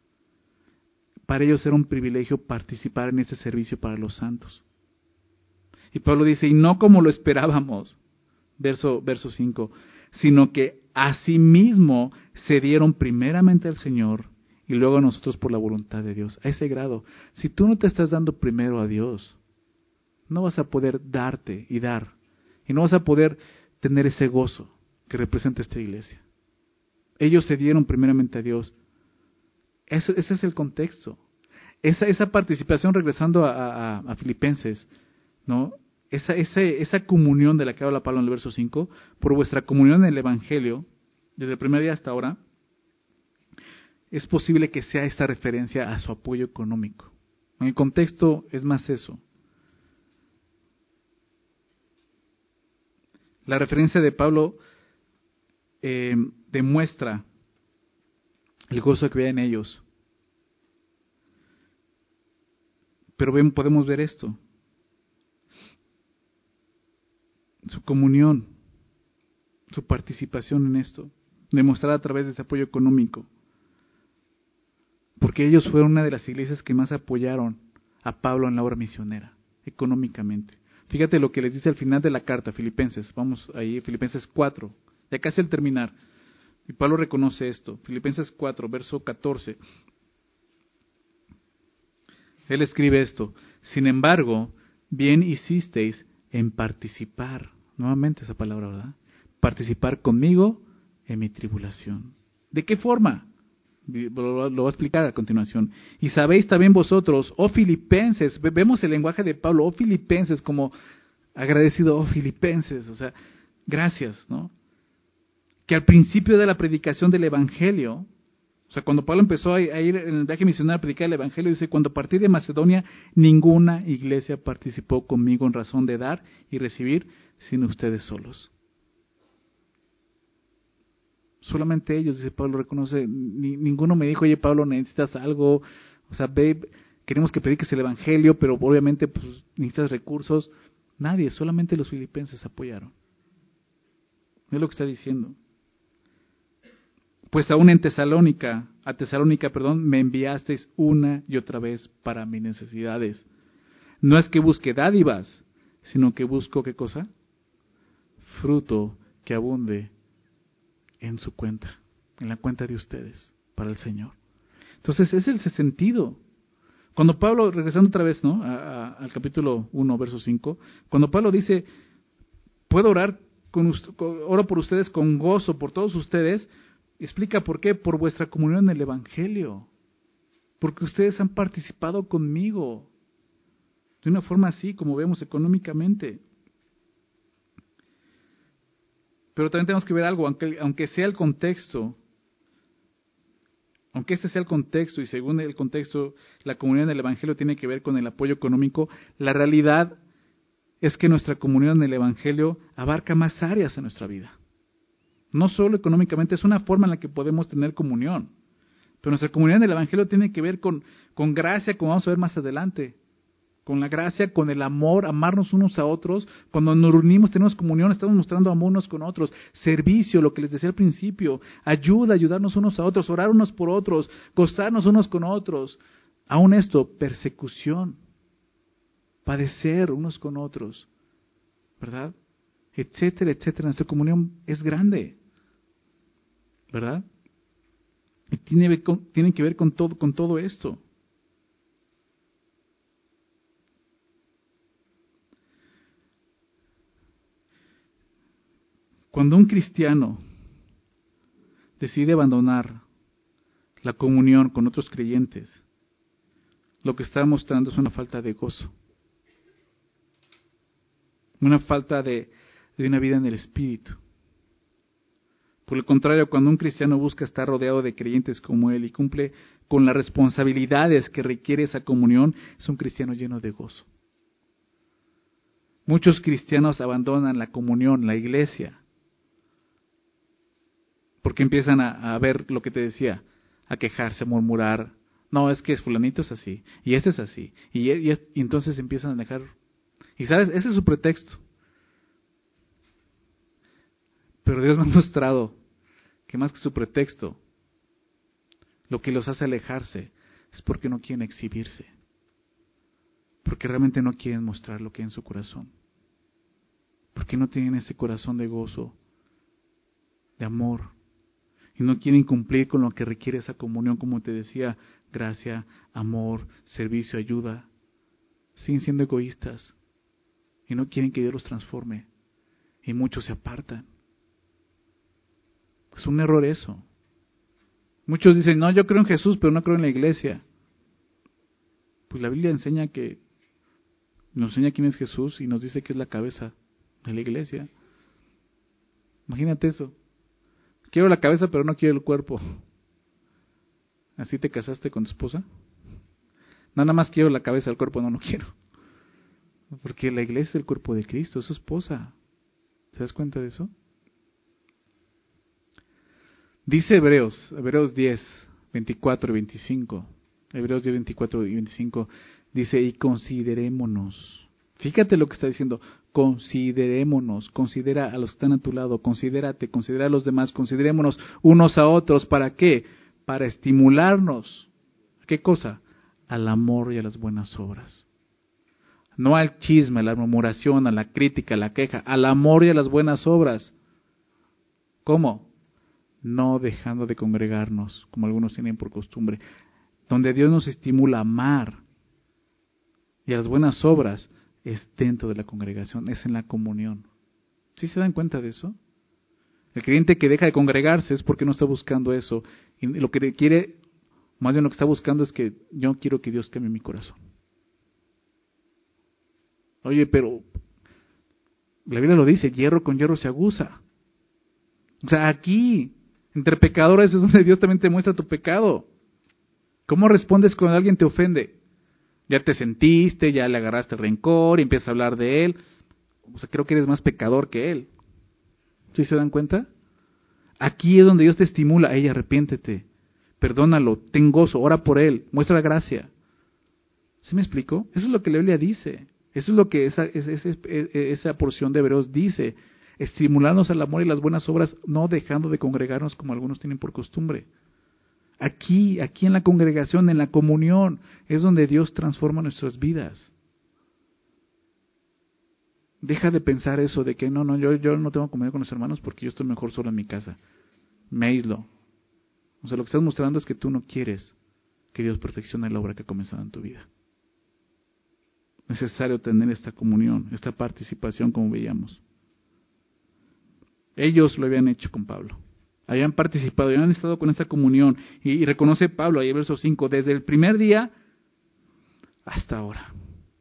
Para ellos era un privilegio participar en este servicio para los santos. Y Pablo dice, y no como lo esperábamos, verso 5, sino que asimismo se dieron primeramente al Señor y luego a nosotros por la voluntad de Dios. A ese grado, si tú no te estás dando primero a Dios, no vas a poder darte y dar, y no vas a poder tener ese gozo que representa esta iglesia. Ellos se dieron primeramente a Dios. Ese es el contexto. Esa participación, regresando a Filipenses, ¿no? Esa comunión de la que habla Pablo en el verso 5, por vuestra comunión en el Evangelio, desde el primer día hasta ahora, es posible que sea esta referencia a su apoyo económico. En el contexto es más eso. La referencia de Pablo demuestra el gozo que había en ellos. Pero podemos ver esto. Su comunión, su participación en esto, demostrada a través de este apoyo económico. Porque ellos fueron una de las iglesias que más apoyaron a Pablo en la obra misionera, económicamente. Fíjate lo que les dice al final de la carta, Filipenses. Vamos ahí, Filipenses 4, ya casi al terminar. Y Pablo reconoce esto. Filipenses 4, verso 14. Él escribe esto: sin embargo, bien hicisteis en participar, nuevamente esa palabra, ¿verdad? Participar conmigo en mi tribulación. ¿De qué forma? Lo voy a explicar a continuación. Y sabéis también vosotros, oh filipenses, vemos el lenguaje de Pablo, oh filipenses, como agradecido, oh filipenses, o sea, gracias, ¿no? Que al principio de la predicación del Evangelio, o sea, cuando Pablo empezó a ir en el viaje misionero a predicar el Evangelio, dice, cuando partí de Macedonia, ninguna iglesia participó conmigo en razón de dar y recibir, sino ustedes solos. Solamente ellos, dice Pablo, reconoce, ninguno me dijo, oye Pablo, necesitas algo, o sea, ve, queremos que prediques el Evangelio, pero obviamente pues, necesitas recursos. Nadie, solamente los filipenses apoyaron. Es lo que está diciendo. Pues aún a Tesalónica, me enviasteis una y otra vez para mis necesidades. No es que busque dádivas, sino que busco, ¿qué cosa? Fruto que abunde en su cuenta, en la cuenta de ustedes, para el Señor. Entonces, ese es el sentido. Cuando Pablo, regresando otra vez, ¿no? Al capítulo 1, verso 5, cuando Pablo dice, puedo orar, oro por ustedes con gozo, por todos ustedes, explica por qué, por vuestra comunión en el Evangelio, porque ustedes han participado conmigo, de una forma así, como vemos económicamente. Pero también tenemos que ver algo, aunque sea el contexto, aunque este sea el contexto y según el contexto la comunión del Evangelio tiene que ver con el apoyo económico, la realidad es que nuestra comunión en el Evangelio abarca más áreas en nuestra vida. No solo económicamente, es una forma en la que podemos tener comunión. Pero nuestra comunión en el Evangelio tiene que ver con gracia, como vamos a ver más adelante. Con la gracia, con el amor, amarnos unos a otros. Cuando nos reunimos, tenemos comunión, estamos mostrando amor unos con otros. Servicio, lo que les decía al principio. Ayudarnos unos a otros, orar unos por otros, gozarnos unos con otros. Aún esto, persecución, padecer unos con otros, ¿verdad? Etcétera, etcétera. Nuestra comunión es grande, ¿verdad? Y tiene que ver con todo esto. Cuando un cristiano decide abandonar la comunión con otros creyentes, lo que está mostrando es una falta de gozo, una falta de una vida en el Espíritu. Por el contrario, cuando un cristiano busca estar rodeado de creyentes como él y cumple con las responsabilidades que requiere esa comunión, es un cristiano lleno de gozo. Muchos cristianos abandonan la comunión, la iglesia, porque empiezan a ver lo que te decía, a quejarse, a murmurar. No, es que fulanito es así, y este es así, y entonces empiezan a dejar. Y sabes, ese es su pretexto. Pero Dios me ha mostrado que más que su pretexto, lo que los hace alejarse es porque no quieren exhibirse, porque realmente no quieren mostrar lo que hay en su corazón, porque no tienen ese corazón de gozo, de amor, y no quieren cumplir con lo que requiere esa comunión, como te decía, gracia, amor, servicio, ayuda. Siguen siendo egoístas y no quieren que Dios los transforme, y muchos se apartan. Es un error eso. Muchos dicen, no, yo creo en Jesús, pero no creo en la iglesia. Pues la Biblia nos enseña quién es Jesús y nos dice que es la cabeza de la iglesia. Imagínate eso. Quiero la cabeza, pero no quiero el cuerpo. ¿Así te casaste con tu esposa? Nada más quiero la cabeza, el cuerpo no quiero. Porque la iglesia es el cuerpo de Cristo, es su esposa. ¿Te das cuenta de eso? Dice Hebreos 10, 24 y 25. Hebreos 10, 24 y 25 dice, y considerémonos. Fíjate lo que está diciendo, considerémonos, considera a los que están a tu lado, considérate, considera a los demás, considerémonos unos a otros. ¿Para qué? Para estimularnos. ¿Qué cosa? Al amor y a las buenas obras. No al chisme, a la murmuración, a la crítica, a la queja, al amor y a las buenas obras. ¿Cómo? No dejando de congregarnos, como algunos tienen por costumbre. Donde Dios nos estimula a amar y a las buenas obras es dentro de la congregación, es en la comunión. ¿Sí se dan cuenta de eso? El creyente que deja de congregarse es porque no está buscando eso. Y lo que quiere, más bien lo que está buscando es que yo quiero que Dios cambie mi corazón. Oye, pero la Biblia lo dice, hierro con hierro se aguza. O sea, aquí, entre pecadores es donde Dios también te muestra tu pecado. ¿Cómo respondes cuando alguien te ofende? Ya te sentiste, ya le agarraste rencor y empiezas a hablar de él. O sea, creo que eres más pecador que él. ¿Sí se dan cuenta? Aquí es donde Dios te estimula. Ey, arrepiéntete, perdónalo, ten gozo, ora por él, muestra gracia. ¿Sí me explico? Eso es lo que la Biblia dice. Eso es lo que esa porción de Hebreos dice. Estimularnos al amor y las buenas obras, no dejando de congregarnos como algunos tienen por costumbre. Aquí en la congregación, en la comunión, es donde Dios transforma nuestras vidas. Deja de pensar eso de que yo no tengo que comer con los hermanos porque yo estoy mejor solo en mi casa. Me aíslo. O sea, lo que estás mostrando es que tú no quieres que Dios perfeccione la obra que ha comenzado en tu vida. Es necesario tener esta comunión, esta participación como veíamos. Ellos lo habían hecho con Pablo. Habían participado, habían estado con esta comunión. Y reconoce Pablo, ahí en verso 5, desde el primer día hasta ahora.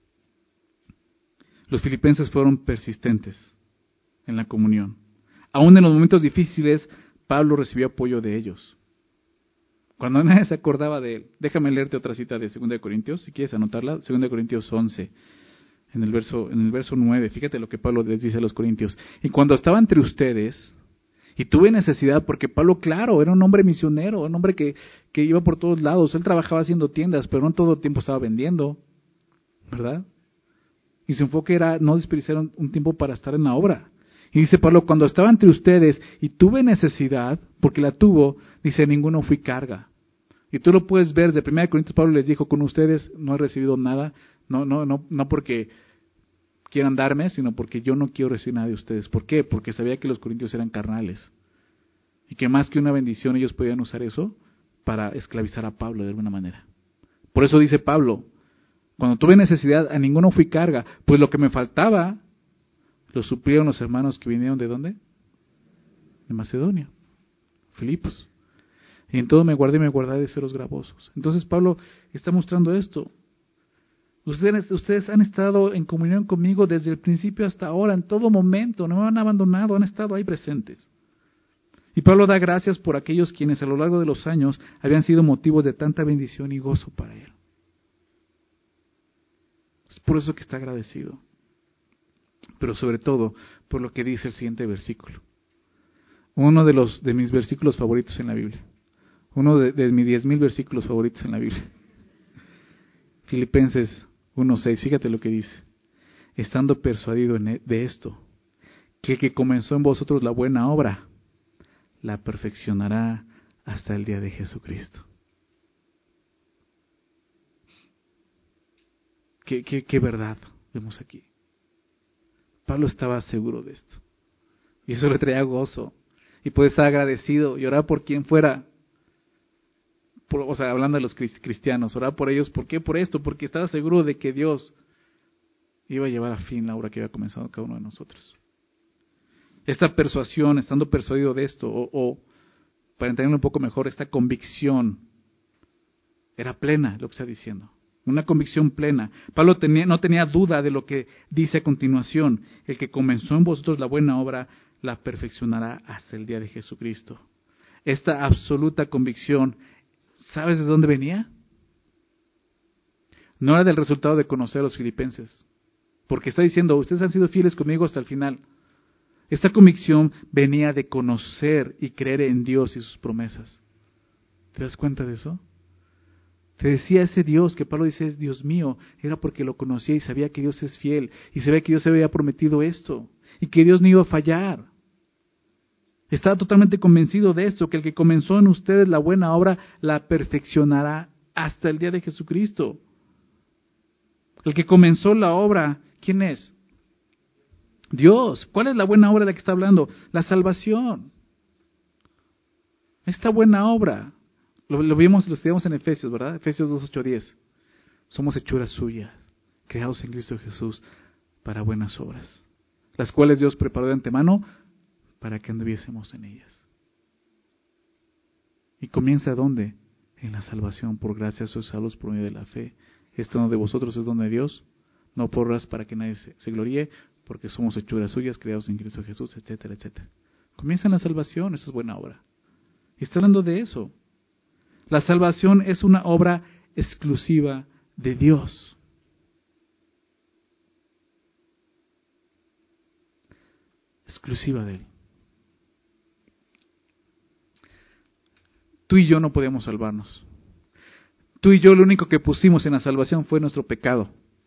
Los filipenses fueron persistentes en la comunión. Aún en los momentos difíciles, Pablo recibió apoyo de ellos. Cuando nadie se acordaba de él. Déjame leerte otra cita de 2 Corintios, si quieres anotarla. 2 Corintios 11, en el verso 9. Fíjate lo que Pablo les dice a los corintios. Y cuando estaba entre ustedes, y tuve necesidad, porque Pablo, claro, era un hombre misionero, un hombre que iba por todos lados. Él trabajaba haciendo tiendas, pero no todo el tiempo estaba vendiendo, ¿verdad? Y su enfoque era no desperdiciar un tiempo para estar en la obra. Y dice Pablo, cuando estaba entre ustedes y tuve necesidad, porque la tuvo, dice, ninguno fui carga. Y tú lo puedes ver, de 1 Corintios Pablo les dijo, con ustedes no he recibido nada, no porque quieran darme, sino porque yo no quiero recibir nada de ustedes. ¿Por qué? Porque sabía que los corintios eran carnales. Y que más que una bendición ellos podían usar eso para esclavizar a Pablo de alguna manera. Por eso dice Pablo, cuando tuve necesidad a ninguno fui carga, pues lo que me faltaba lo suplieron los hermanos que vinieron ¿de dónde? De Macedonia, Filipos. Y en todo me guardé de ceros gravosos. Entonces Pablo está mostrando esto. Ustedes han estado en comunión conmigo desde el principio hasta ahora, en todo momento, no me han abandonado, han estado ahí presentes. Y Pablo da gracias por aquellos quienes a lo largo de los años habían sido motivos de tanta bendición y gozo para él. Es por eso que está agradecido. Pero sobre todo, por lo que dice el siguiente versículo. Uno de mis versículos favoritos en la Biblia. Uno de mis 10,000 versículos favoritos en la Biblia. Filipenses 1:6, fíjate lo que dice. Estando persuadido de esto, que el que comenzó en vosotros la buena obra, la perfeccionará hasta el día de Jesucristo. Qué verdad vemos aquí. Pablo estaba seguro de esto. Y eso le traía gozo. Y puede estar agradecido y orar por quien fuera. O sea, hablando de los cristianos, orar por ellos. ¿Por qué? Por esto, porque estaba seguro de que Dios iba a llevar a fin la obra que había comenzado cada uno de nosotros. Esta persuasión, estando persuadido de esto, o para entenderlo un poco mejor, esta convicción era plena, lo que está diciendo. Una convicción plena. Pablo no tenía duda de lo que dice a continuación. El que comenzó en vosotros la buena obra, la perfeccionará hasta el día de Jesucristo. Esta absoluta convicción, ¿sabes de dónde venía? No era del resultado de conocer a los filipenses. Porque está diciendo, ustedes han sido fieles conmigo hasta el final. Esta convicción venía de conocer y creer en Dios y sus promesas. ¿Te das cuenta de eso? Te decía ese Dios que Pablo dice es Dios mío, era porque lo conocía y sabía que Dios es fiel y sabía que Dios había prometido esto y que Dios no iba a fallar. Estaba totalmente convencido de esto, que el que comenzó en ustedes la buena obra la perfeccionará hasta el día de Jesucristo. El que comenzó la obra, ¿quién es? Dios. ¿Cuál es la buena obra de la que está hablando? La salvación. Esta buena obra, lo vimos, lo estudiamos en Efesios, ¿verdad? Efesios 2, 8, 10. Somos hechuras suyas, creados en Cristo Jesús para buenas obras, las cuales Dios preparó de antemano para que anduviésemos en ellas. ¿Y comienza dónde? En la salvación. Por gracia sois salvos por medio de la fe. Esto no de vosotros, es don de Dios, no por obras para que nadie se gloríe, porque somos hechuras suyas, creados en Cristo Jesús, etcétera, etcétera. Comienza en la salvación, esa es buena obra. Y está hablando de eso. La salvación es una obra exclusiva de Dios. Exclusiva de Él. Tú y yo no podíamos salvarnos. Tú y yo lo único que pusimos en la salvación fue nuestro pecado.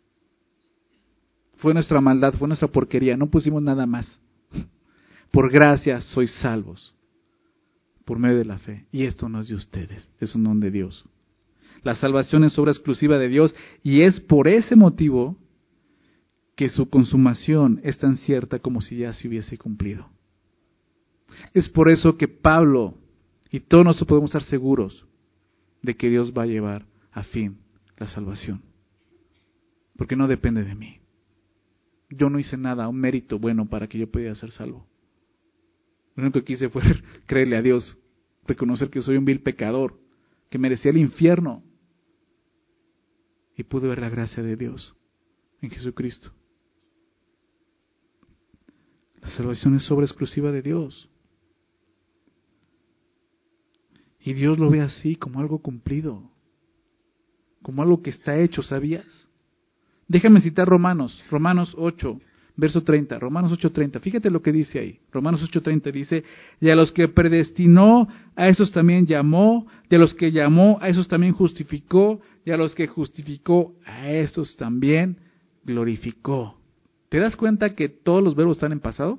Fue nuestra maldad, fue nuestra porquería. No pusimos nada más. Por gracia sois salvos. Por medio de la fe. Y esto no es de ustedes, es un don de Dios. La salvación es obra exclusiva de Dios y es por ese motivo que su consumación es tan cierta como si ya se hubiese cumplido. Es por eso que Pablo y todos nosotros podemos estar seguros de que Dios va a llevar a fin la salvación. Porque no depende de mí. Yo no hice nada, un mérito bueno para que yo pudiera ser salvo. Lo único que hice fue creerle a Dios, reconocer que soy un vil pecador, que merecía el infierno. Y pude ver la gracia de Dios en Jesucristo. La salvación es obra exclusiva de Dios. Y Dios lo ve así, como algo cumplido, como algo que está hecho, ¿sabías? Déjame citar Romanos 8, verso 30, Romanos 8:30, fíjate lo que dice ahí. Romanos 8:30 dice, y a los que predestinó, a esos también llamó, y a los que llamó, a esos también justificó, y a los que justificó, a esos también glorificó. ¿Te das cuenta que todos los verbos están en pasado?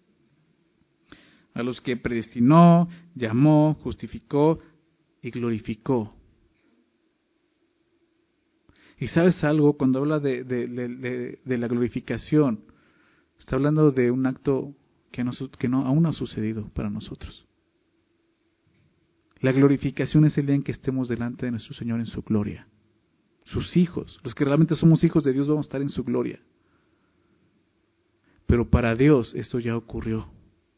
A los que predestinó, llamó, justificó y glorificó. Y sabes algo, cuando habla de la glorificación, está hablando de un acto que aún no ha sucedido para nosotros. La glorificación es el día en que estemos delante de nuestro Señor en su gloria. Sus hijos, los que realmente somos hijos de Dios, vamos a estar en su gloria. Pero para Dios esto ya ocurrió.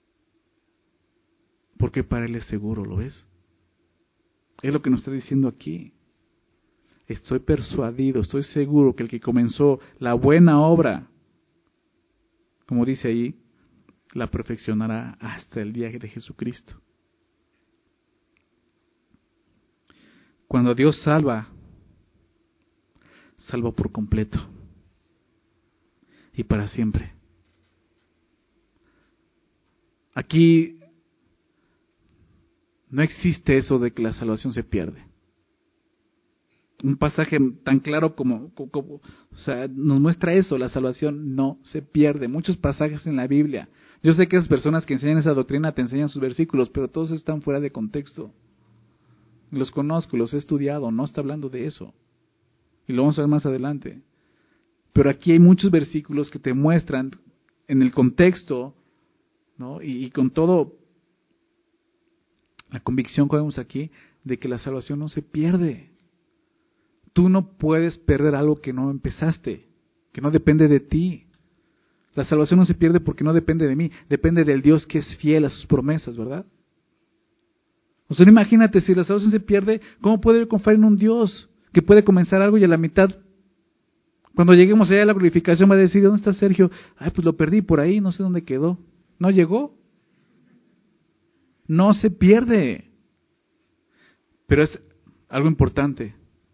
Porque para Él es seguro, ¿lo ves? Es lo que nos está diciendo aquí. Estoy persuadido, estoy seguro que el que comenzó la buena obra, como dice ahí, la perfeccionará hasta el día de Jesucristo. Cuando Dios salva, salva por completo y para siempre. Aquí no existe eso de que la salvación se pierde. Un pasaje tan claro como o sea, nos muestra eso, la salvación no se pierde. Muchos pasajes en la Biblia. Yo sé que esas personas que enseñan esa doctrina te enseñan sus versículos, pero todos están fuera de contexto. Los conozco, los he estudiado, no está hablando de eso. Y lo vamos a ver más adelante. Pero aquí hay muchos versículos que te muestran en el contexto, ¿no? Y con todo la convicción que vemos aquí de que la salvación no se pierde. Tú no puedes perder algo que no empezaste, que no depende de ti. La salvación no se pierde porque no depende de mí, depende del Dios que es fiel a sus promesas, ¿verdad? O sea, imagínate, si la salvación se pierde, ¿cómo puedo yo confiar en un Dios que puede comenzar algo y a la mitad, cuando lleguemos allá a la glorificación, va a decir, ¿dónde está Sergio? Ay, pues lo perdí por ahí, no sé dónde quedó. ¿No llegó? No se pierde. Pero es algo importante.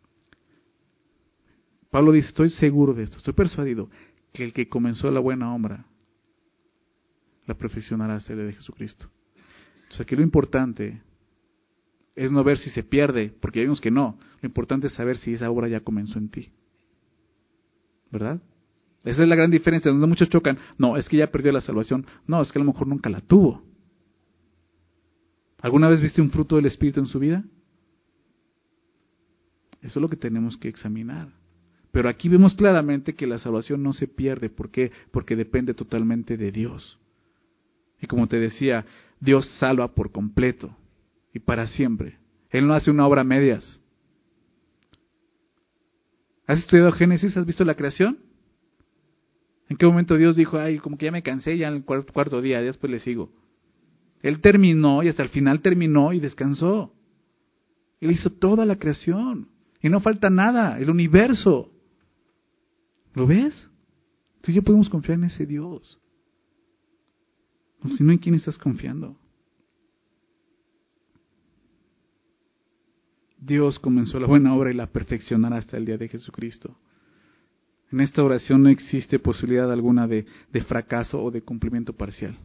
Pablo dice, estoy seguro de esto, estoy persuadido que el que comenzó la buena obra la perfeccionará hasta el día de Jesucristo. Entonces aquí lo importante es no ver si se pierde, porque ya vimos que no. Lo importante es saber si esa obra ya comenzó en ti. ¿Verdad? Esa es la gran diferencia, donde muchos chocan. No, es que ya perdió la salvación. No, es que a lo mejor nunca la tuvo. ¿Alguna vez viste un fruto del Espíritu en su vida? Eso es lo que tenemos que examinar. Pero aquí vemos claramente que la salvación no se pierde. ¿Por qué? Porque depende totalmente de Dios. Y como te decía, Dios salva por completo y para siempre. Él no hace una obra a medias. ¿Has estudiado Génesis? ¿Has visto la creación? ¿En qué momento Dios dijo, ay, como que ya me cansé, ya en el cuarto día, después le sigo? Él terminó y hasta el final terminó y descansó. Él hizo toda la creación. Y no falta nada, el universo. ¿Lo ves? Tú y yo podemos confiar en ese Dios. Si no, ¿en quién estás confiando? Dios comenzó la buena obra y la perfeccionará hasta el día de Jesucristo. En esta oración no existe posibilidad alguna de fracaso o de cumplimiento parcial.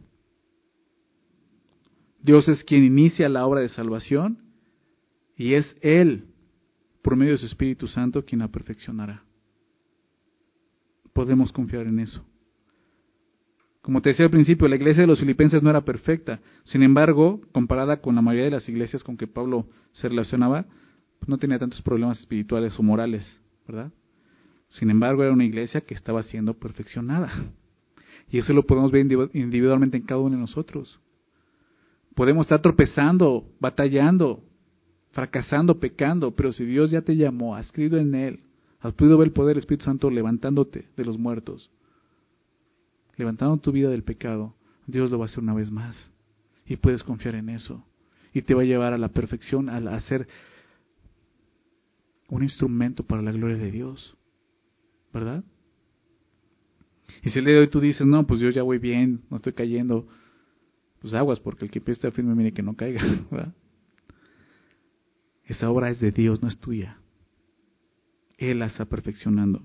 Dios es quien inicia la obra de salvación y es Él, por medio de su Espíritu Santo, quien la perfeccionará. Podemos confiar en eso. Como te decía al principio, la iglesia de los filipenses no era perfecta. Sin embargo, comparada con la mayoría de las iglesias con que Pablo se relacionaba, pues no tenía tantos problemas espirituales o morales, ¿verdad? Sin embargo, era una iglesia que estaba siendo perfeccionada. Y eso lo podemos ver individualmente en cada uno de nosotros. Podemos estar tropezando, batallando, fracasando, pecando, pero si Dios ya te llamó, has creído en Él, has podido ver el poder del Espíritu Santo levantándote de los muertos, levantando tu vida del pecado, Dios lo va a hacer una vez más. Y puedes confiar en eso. Y te va a llevar a la perfección, a ser un instrumento para la gloria de Dios. ¿Verdad? Y si el día de hoy tú dices, no, pues yo ya voy bien, no estoy cayendo, pues aguas, porque el que pie está firme, mire que no caiga. ¿Verdad? Esa obra es de Dios, no es tuya. Él la está perfeccionando.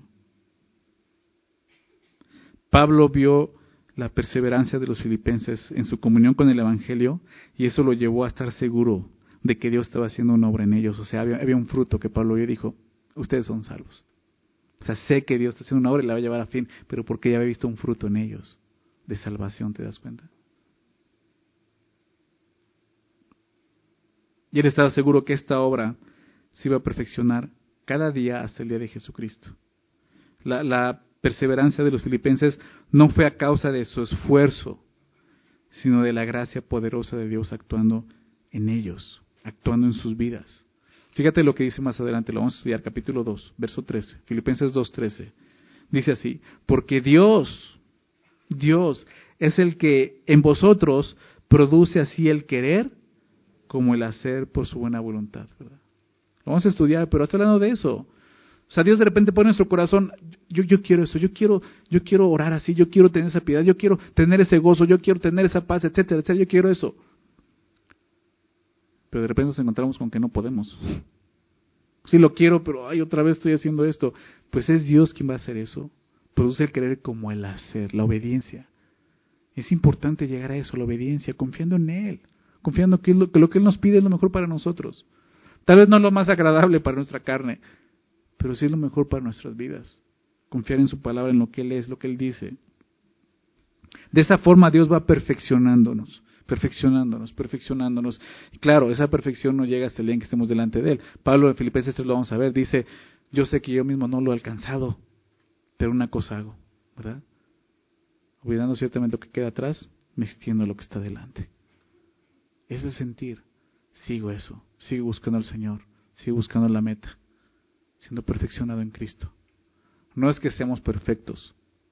Pablo vio la perseverancia de los filipenses en su comunión con el Evangelio y eso lo llevó a estar seguro de que Dios estaba haciendo una obra en ellos. O sea, había un fruto que Pablo vio y dijo, ustedes son salvos. O sea, sé que Dios está haciendo una obra y la va a llevar a fin, pero porque ya había visto un fruto en ellos de salvación, ¿te das cuenta? Y él estaba seguro que esta obra se iba a perfeccionar cada día hasta el día de Jesucristo. La perseverancia de los filipenses no fue a causa de su esfuerzo, sino de la gracia poderosa de Dios actuando en ellos, actuando en sus vidas. Fíjate lo que dice más adelante, lo vamos a estudiar, capítulo 2, verso 13, Filipenses 2:13. Dice así, porque Dios es el que en vosotros produce así el querer como el hacer por su buena voluntad, ¿verdad? Lo vamos a estudiar, pero está hablando de eso. O sea, Dios de repente pone en nuestro corazón, yo quiero eso, yo quiero orar así, yo quiero tener esa piedad, yo quiero tener ese gozo, yo quiero tener esa paz, etcétera, etcétera, yo quiero eso. Pero de repente nos encontramos con que no podemos. Sí lo quiero, pero ay, otra vez estoy haciendo esto. Pues es Dios quien va a hacer eso. Produce el querer como el hacer, la obediencia. Es importante llegar a eso, la obediencia, confiando en Él, confiando que lo que Él nos pide es lo mejor para nosotros. Tal vez no es lo más agradable para nuestra carne, pero sí es lo mejor para nuestras vidas. Confiar en su palabra, en lo que Él es, lo que Él dice. De esa forma Dios va perfeccionándonos. Y claro, esa perfección no llega hasta el día en que estemos delante de Él. Pablo en Filipenses 3 lo vamos a ver, dice, yo sé que yo mismo no lo he alcanzado, pero una cosa hago, ¿verdad? Olvidando ciertamente lo que queda atrás, me extiendo a lo que está delante. Es el sentir, sigo eso, sigo buscando al Señor, sigo buscando la meta, siendo perfeccionado en Cristo. No es que seamos perfectos,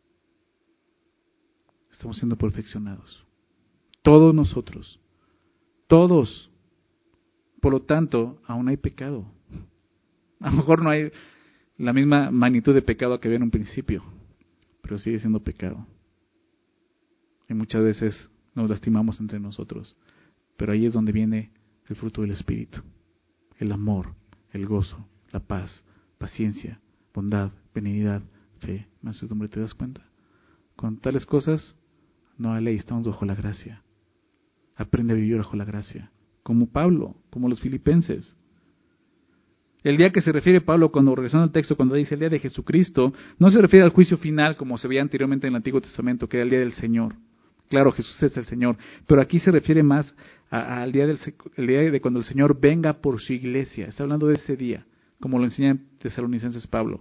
estamos siendo perfeccionados. Todos nosotros, todos. Por lo tanto, aún hay pecado. A lo mejor no hay la misma magnitud de pecado que había en un principio, pero sigue siendo pecado. Y muchas veces nos lastimamos entre nosotros. Pero ahí es donde viene el fruto del Espíritu. El amor, el gozo, la paz, paciencia, bondad, benignidad, fe, mansedumbre. ¿Te das cuenta? Con tales cosas no a la ley, estamos bajo la gracia. Aprende a vivir bajo la gracia, como Pablo, como los filipenses. El día que se refiere Pablo, cuando regresando al texto, cuando dice el día de Jesucristo, no se refiere al juicio final, como se veía anteriormente en el Antiguo Testamento, que era el día del Señor. Claro, Jesús es el Señor, pero aquí se refiere más al día el día de cuando el Señor venga por su iglesia. Está hablando de ese día, como lo enseña en Tesalonicenses Pablo.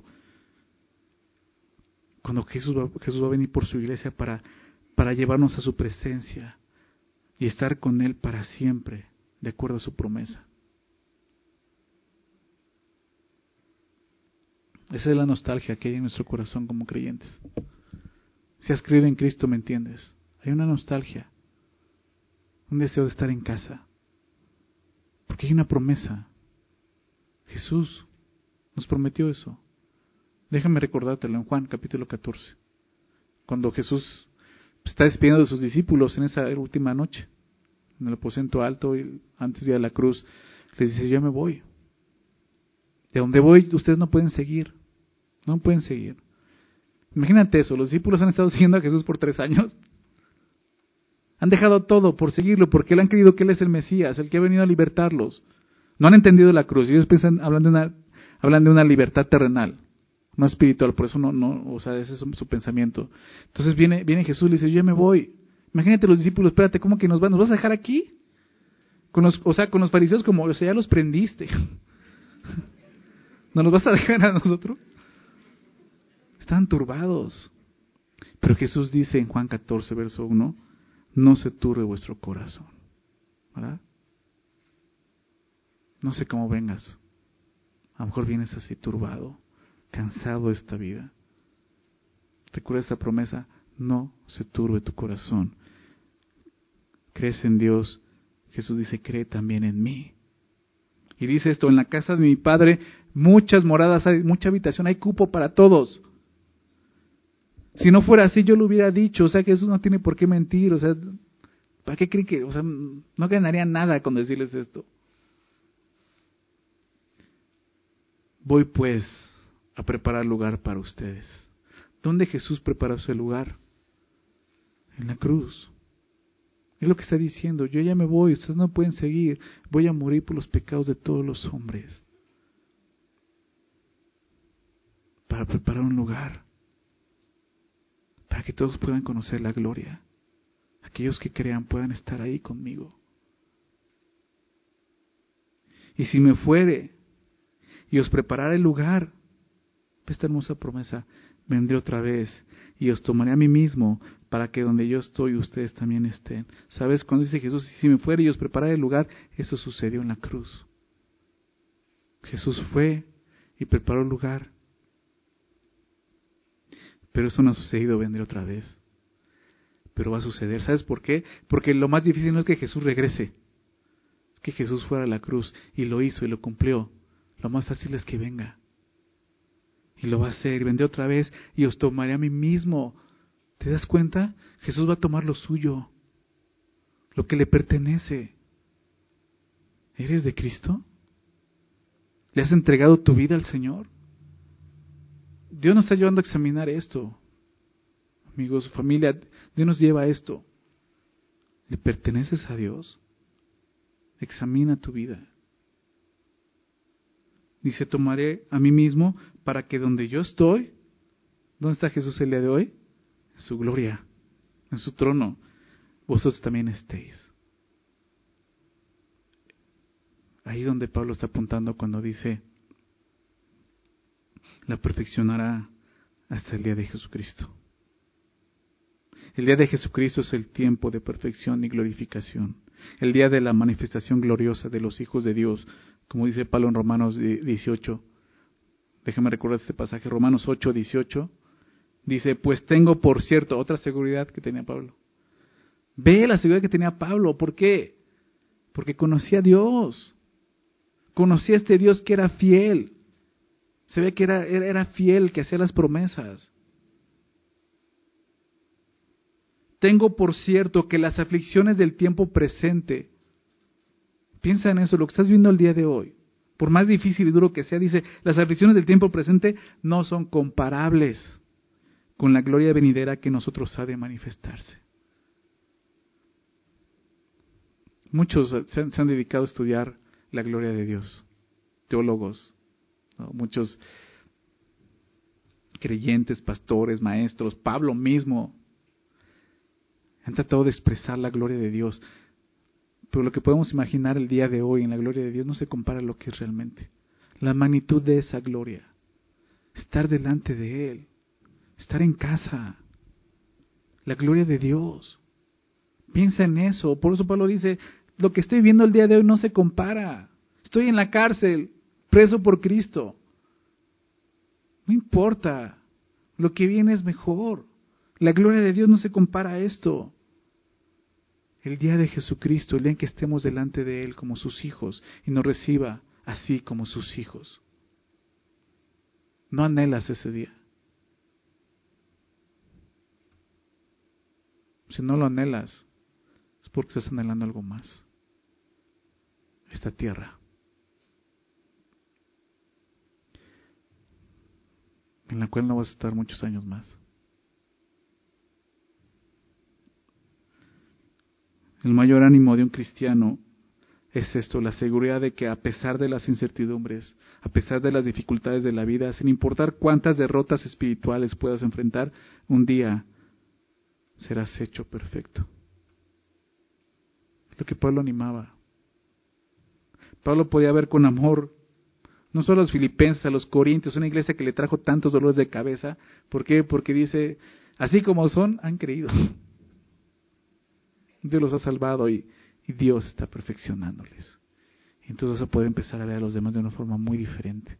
Cuando Jesús va a venir por su iglesia para llevarnos a su presencia y estar con Él para siempre, de acuerdo a su promesa. Esa es la nostalgia que hay en nuestro corazón como creyentes. Si has creído en Cristo, ¿me entiendes? Hay una nostalgia, un deseo de estar en casa, porque hay una promesa. Jesús nos prometió eso. Déjame recordártelo en Juan capítulo 14, cuando Jesús está despidiendo de sus discípulos en esa última noche, en el aposento alto, y antes de ir a la cruz, les dice: yo me voy. De donde voy, ustedes no pueden seguir. No pueden seguir. Imagínate eso, los discípulos han estado siguiendo a Jesús por 3 años. Han dejado todo por seguirlo, porque él han creído que Él es el Mesías, el que ha venido a libertarlos. No han entendido la cruz. Ellos hablan de una libertad terrenal, no espiritual, por eso o sea, ese es su pensamiento. Entonces viene Jesús y le dice: yo ya me voy. Imagínate los discípulos: espérate, ¿cómo que nos vas a dejar aquí? Con los fariseos, como, o sea, ya los prendiste. ¿No nos vas a dejar a nosotros? Están turbados. Pero Jesús dice en Juan 14, verso 1, no se turbe vuestro corazón. ¿Verdad? No sé cómo vengas. A lo mejor vienes así turbado, cansado de esta vida. Recuerda esta promesa: no se turbe tu corazón. ¿Crees en Dios? Jesús dice: cree también en mí. Y dice esto: en la casa de mi Padre muchas moradas hay, mucha habitación, hay cupo para todos. Si no fuera así, yo lo hubiera dicho. O sea, que Jesús no tiene por qué mentir. O sea, ¿para qué cree que? O sea, no ganaría nada con decirles esto. Voy pues a preparar lugar para ustedes. ¿Dónde Jesús preparó ese lugar? En la cruz. Es lo que está diciendo: yo ya me voy, ustedes no pueden seguir. Voy a morir por los pecados de todos los hombres. Para preparar un lugar. Para que todos puedan conocer la gloria. Aquellos que crean puedan estar ahí conmigo. Y si me fuere y os preparara el lugar, esta hermosa promesa: vendré otra vez y os tomaré a mí mismo, para que donde yo estoy ustedes también estén. ¿Sabes? Cuando dice Jesús: si me fuere y os preparara el lugar, eso sucedió en la cruz. Jesús fue y preparó el lugar. Pero eso no ha sucedido, vendré otra vez. Pero va a suceder. ¿Sabes por qué? Porque lo más difícil no es que Jesús regrese. Es que Jesús fuera a la cruz y lo hizo y lo cumplió. Lo más fácil es que venga. Y lo va a hacer. Y vendré otra vez y os tomaré a mí mismo. ¿Te das cuenta? Jesús va a tomar lo suyo. Lo que le pertenece. ¿Eres de Cristo? ¿Le has entregado tu vida al Señor? Dios nos está llevando a examinar esto. Amigos, familia, Dios nos lleva a esto. ¿Le perteneces a Dios? Examina tu vida. Dice: tomaré a mí mismo para que donde yo estoy, ¿dónde está Jesús el día de hoy? En su gloria, en su trono, vosotros también estéis. Ahí es donde Pablo está apuntando cuando dice: la perfeccionará hasta el día de Jesucristo. El día de Jesucristo es el tiempo de perfección y glorificación. El día de la manifestación gloriosa de los hijos de Dios, como dice Pablo en Romanos 18. Déjame recordar este pasaje, Romanos 8, 18. Dice: pues tengo por cierto, otra seguridad que tenía Pablo. Ve la seguridad que tenía Pablo. ¿Por qué? Porque conocía a Dios. Conocía a este Dios que era fiel. Se ve que era fiel, que hacía las promesas. Tengo por cierto que las aflicciones del tiempo presente, piensa en eso, lo que estás viendo el día de hoy, por más difícil y duro que sea, dice: las aflicciones del tiempo presente no son comparables con la gloria venidera que en nosotros ha de manifestarse. Muchos se han dedicado a estudiar la gloria de Dios, teólogos, ¿no? Muchos creyentes, pastores, maestros, Pablo mismo, han tratado de expresar la gloria de Dios. Pero lo que podemos imaginar el día de hoy en la gloria de Dios no se compara a lo que es realmente. La magnitud de esa gloria, estar delante de Él, estar en casa, la gloria de Dios. Piensa en eso. Por eso Pablo dice, lo que estoy viendo el día de hoy no se compara. Estoy en la cárcel, preso por Cristo. No importa, lo que viene es mejor. La gloria de Dios no se compara a esto. El día de Jesucristo, el día en que estemos delante de Él como sus hijos y nos reciba así como sus hijos. ¿No anhelas ese día? Si no lo anhelas, es porque estás anhelando algo más. Esta tierra, en la cual no vas a estar muchos años más. El mayor ánimo de un cristiano es esto, la seguridad de que a pesar de las incertidumbres, a pesar de las dificultades de la vida, sin importar cuántas derrotas espirituales puedas enfrentar, un día serás hecho perfecto. Es lo que Pablo animaba. Pablo podía ver con amor no solo a los filipenses, a los corintios, una iglesia que le trajo tantos dolores de cabeza. ¿Por qué? Porque dice, así como son, han creído. Dios los ha salvado y Dios está perfeccionándoles. Entonces vas a poder empezar a ver a los demás de una forma muy diferente.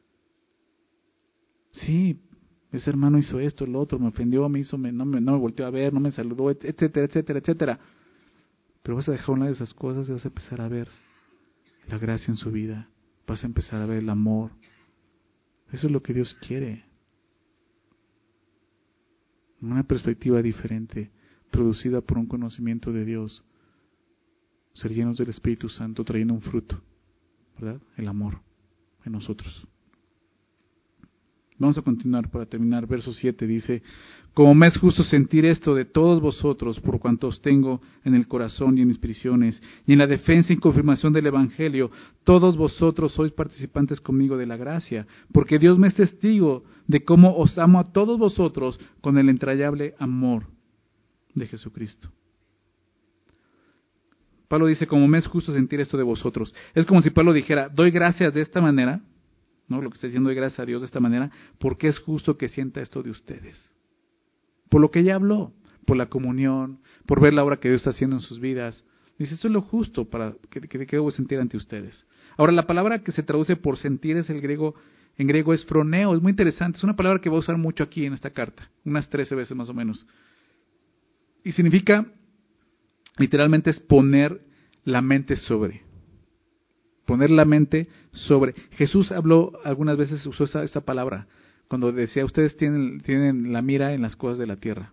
Sí, ese hermano hizo esto, el otro, me ofendió, no me volteó a ver, no me saludó, etcétera, etcétera, etcétera. Pero vas a dejar una de esas cosas y vas a empezar a ver la gracia en su vida. Vas a empezar a ver el amor. Eso es lo que Dios quiere. Una perspectiva diferente, producida por un conocimiento de Dios. Ser llenos del Espíritu Santo, trayendo un fruto, ¿verdad? El amor en nosotros. Vamos a continuar para terminar. Verso 7 dice, como me es justo sentir esto de todos vosotros, por cuanto os tengo en el corazón y en mis prisiones, y en la defensa y confirmación del Evangelio, todos vosotros sois participantes conmigo de la gracia, porque Dios me es testigo de cómo os amo a todos vosotros con el entrañable amor de Jesucristo. Pablo dice, como me es justo sentir esto de vosotros. Es como si Pablo dijera, doy gracias de esta manera, ¿no? Lo que está diciendo, doy gracias a Dios de esta manera, porque es justo que sienta esto de ustedes. Por lo que ya habló, por la comunión, por ver la obra que Dios está haciendo en sus vidas. Dice, eso es lo justo para que debo sentir ante ustedes. Ahora, la palabra que se traduce por sentir es en griego es froneo, es muy interesante, es una palabra que voy a usar mucho aquí en esta carta, unas 13 veces más o menos. Y significa, literalmente es poner la mente sobre. Poner la mente sobre. Jesús habló algunas veces, usó esta palabra, cuando decía, ustedes tienen la mira en las cosas de la tierra.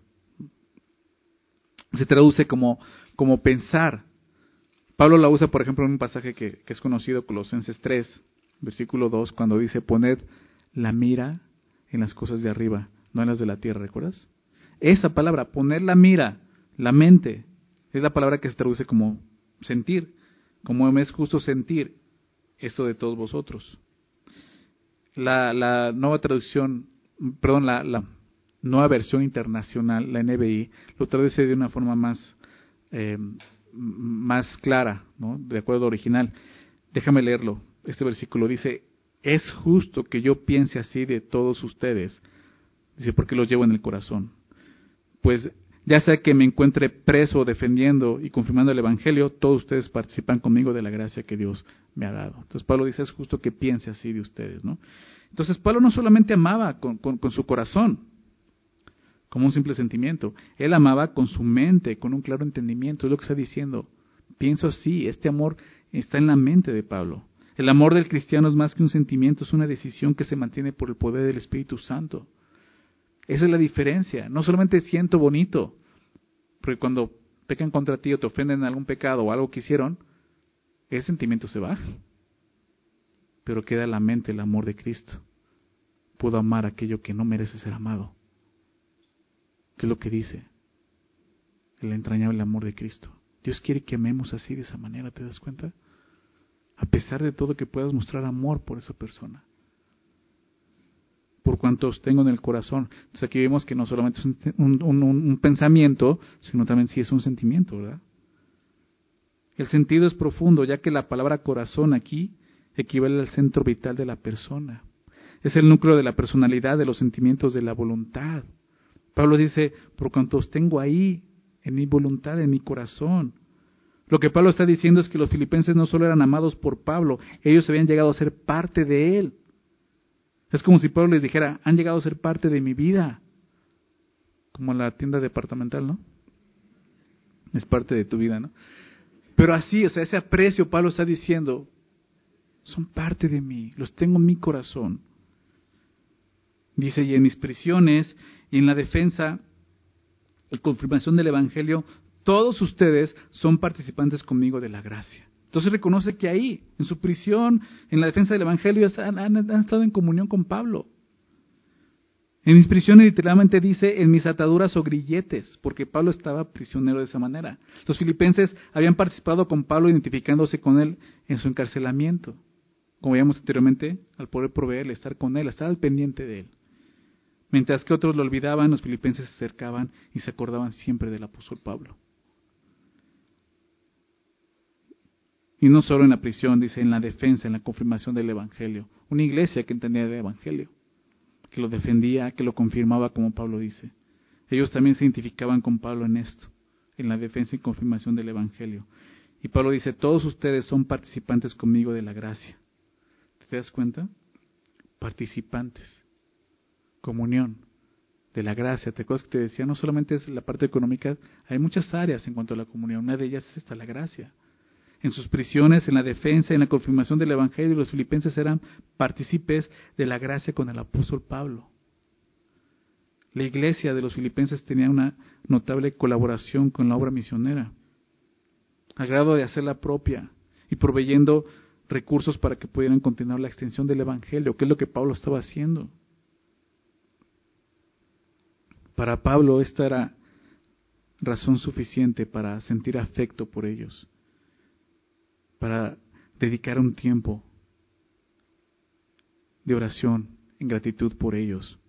Se traduce como pensar. Pablo la usa, por ejemplo, en un pasaje que es conocido, Colosenses 3, versículo 2, cuando dice, poned la mira en las cosas de arriba, no en las de la tierra, ¿recuerdas? Esa palabra, poner la mira, la mente, es la palabra que se traduce como sentir, como me es justo sentir esto de todos vosotros. La nueva traducción, la nueva versión internacional, la NBI, lo traduce de una forma más clara, ¿no? De acuerdo al original. Déjame leerlo. Este versículo dice, es justo que yo piense así de todos ustedes. Dice, porque los llevo en el corazón. Pues ya sea que me encuentre preso defendiendo y confirmando el Evangelio, todos ustedes participan conmigo de la gracia que Dios me ha dado. Entonces Pablo dice, es justo que piense así de ustedes, ¿no? Entonces Pablo no solamente amaba con su corazón, como un simple sentimiento, él amaba con su mente, con un claro entendimiento, es lo que está diciendo. Pienso así, este amor está en la mente de Pablo. El amor del cristiano es más que un sentimiento, es una decisión que se mantiene por el poder del Espíritu Santo. Esa es la diferencia. No solamente siento bonito, porque cuando pecan contra ti o te ofenden en algún pecado o algo que hicieron, ese sentimiento se va. Pero queda en la mente el amor de Cristo. Puedo amar aquello que no merece ser amado. ¿Qué es lo que dice? El entrañable amor de Cristo. Dios quiere que amemos así, de esa manera, ¿te das cuenta? A pesar de todo, que puedas mostrar amor por esa persona. Por cuanto os tengo en el corazón. Entonces aquí vemos que no solamente es un pensamiento, sino también sí es un sentimiento, ¿verdad? El sentido es profundo, ya que la palabra corazón aquí equivale al centro vital de la persona. Es el núcleo de la personalidad, de los sentimientos, de la voluntad. Pablo dice, por cuanto os tengo ahí, en mi voluntad, en mi corazón. Lo que Pablo está diciendo es que los filipenses no solo eran amados por Pablo, ellos habían llegado a ser parte de él. Es como si Pablo les dijera, han llegado a ser parte de mi vida. Como la tienda departamental, ¿no? Es parte de tu vida, ¿no? Pero así, o sea, ese aprecio, Pablo está diciendo, son parte de mí, los tengo en mi corazón. Dice, y en mis prisiones y en la defensa y confirmación del Evangelio, todos ustedes son participantes conmigo de la gracia. Entonces reconoce que ahí, en su prisión, en la defensa del Evangelio, han estado en comunión con Pablo. En mis prisiones literalmente dice, en mis ataduras o grilletes, porque Pablo estaba prisionero de esa manera. Los filipenses habían participado con Pablo identificándose con él en su encarcelamiento. Como veíamos anteriormente, al poder proveerle, estar con él, estar al pendiente de él. Mientras que otros lo olvidaban, los filipenses se acercaban y se acordaban siempre del apóstol Pablo. Y no solo en la prisión, dice, en la defensa, en la confirmación del Evangelio. Una iglesia que entendía el Evangelio, que lo defendía, que lo confirmaba, como Pablo dice. Ellos también se identificaban con Pablo en esto, en la defensa y confirmación del Evangelio. Y Pablo dice, todos ustedes son participantes conmigo de la gracia. ¿Te das cuenta? Participantes. Comunión de la gracia. ¿Te acuerdas que te decía? No solamente es la parte económica, hay muchas áreas en cuanto a la comunión. Una de ellas es esta, la gracia. En sus prisiones, en la defensa, en la confirmación del Evangelio, los filipenses eran partícipes de la gracia con el apóstol Pablo. La iglesia de los filipenses tenía una notable colaboración con la obra misionera, al grado de hacerla propia y proveyendo recursos para que pudieran continuar la extensión del Evangelio, que es lo que Pablo estaba haciendo. Para Pablo esta era razón suficiente para sentir afecto por ellos, para dedicar un tiempo de oración en gratitud por ellos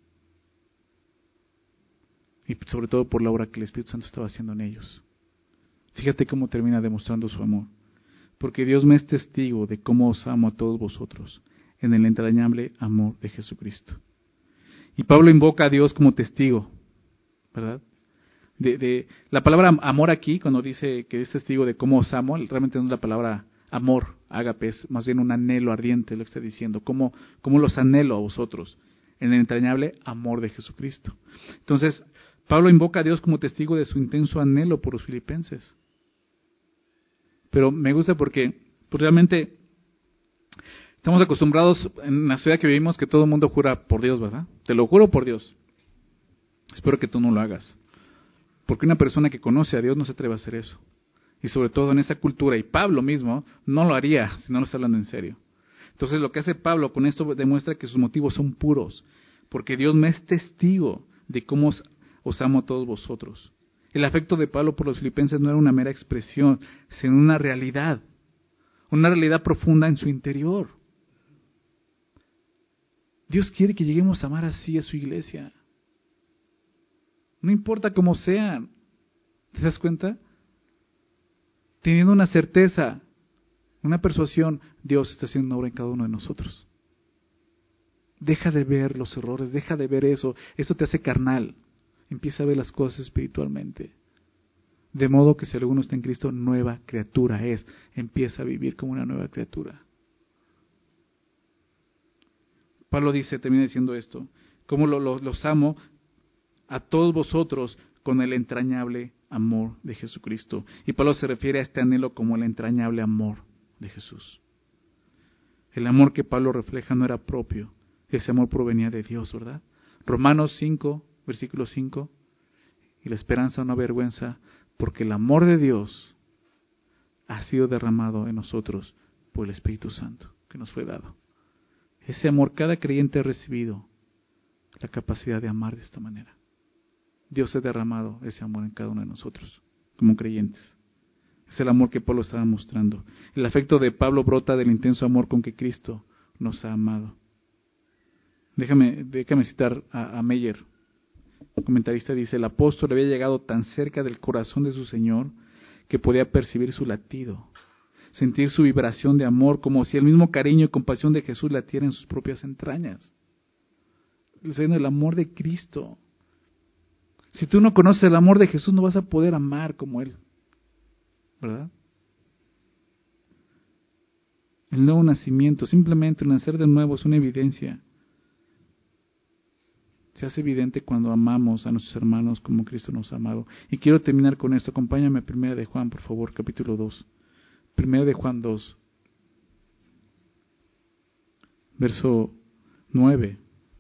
y sobre todo por la obra que el Espíritu Santo estaba haciendo en ellos. Fíjate cómo termina demostrando su amor. Porque Dios me es testigo de cómo os amo a todos vosotros en el entrañable amor de Jesucristo. Y Pablo invoca a Dios como testigo, ¿verdad? La palabra amor aquí, cuando dice que es testigo de cómo os amo, realmente no es la palabra amor, ágape, es más bien un anhelo ardiente, lo que está diciendo, cómo los anhelo a vosotros, en el entrañable amor de Jesucristo. Entonces, Pablo invoca a Dios como testigo de su intenso anhelo por los filipenses. Pero me gusta porque pues realmente estamos acostumbrados en la ciudad que vivimos que todo el mundo jura por Dios, ¿verdad? Te lo juro por Dios. Espero que tú no lo hagas. Porque una persona que conoce a Dios no se atreve a hacer eso. Y sobre todo en esa cultura, y Pablo mismo no lo haría si no lo está hablando en serio. Entonces lo que hace Pablo con esto demuestra que sus motivos son puros. Porque Dios me es testigo de cómo os amo a todos vosotros. El afecto de Pablo por los filipenses no era una mera expresión, sino una realidad profunda en su interior. Dios quiere que lleguemos a amar así a su iglesia. No importa cómo sean. ¿Te das cuenta? Teniendo una certeza, una persuasión, Dios está haciendo una obra en cada uno de nosotros. Deja de ver los errores, deja de ver eso. Eso te hace carnal. Empieza a ver las cosas espiritualmente. De modo que si alguno está en Cristo, nueva criatura es. Empieza a vivir como una nueva criatura. Pablo termina diciendo esto. Cómo los amo a todos vosotros con el entrañable amor de Jesucristo. Y Pablo se refiere a este anhelo como el entrañable amor de Jesús. El amor que Pablo refleja no era propio. Ese amor provenía de Dios, ¿verdad? Romanos 5, versículo 5. Y la esperanza no avergüenza, porque el amor de Dios ha sido derramado en nosotros por el Espíritu Santo que nos fue dado. Ese amor cada creyente ha recibido la capacidad de amar de esta manera. Dios ha derramado ese amor en cada uno de nosotros como creyentes. Es el amor que Pablo estaba mostrando. El afecto de Pablo brota del intenso amor con que Cristo nos ha amado. Déjame citar a Meyer. El comentarista dice: el apóstol había llegado tan cerca del corazón de su Señor que podía percibir su latido, sentir su vibración de amor, como si el mismo cariño y compasión de Jesús latiera en sus propias entrañas. El amor de Cristo. Si tú no conoces el amor de Jesús, no vas a poder amar como Él, ¿verdad? El nuevo nacimiento, simplemente el nacer de nuevo, es una evidencia. Se hace evidente cuando amamos a nuestros hermanos como Cristo nos ha amado. Y quiero terminar con esto. Acompáñame a 1 de Juan, por favor, capítulo 2. 1 de Juan 2, verso 9.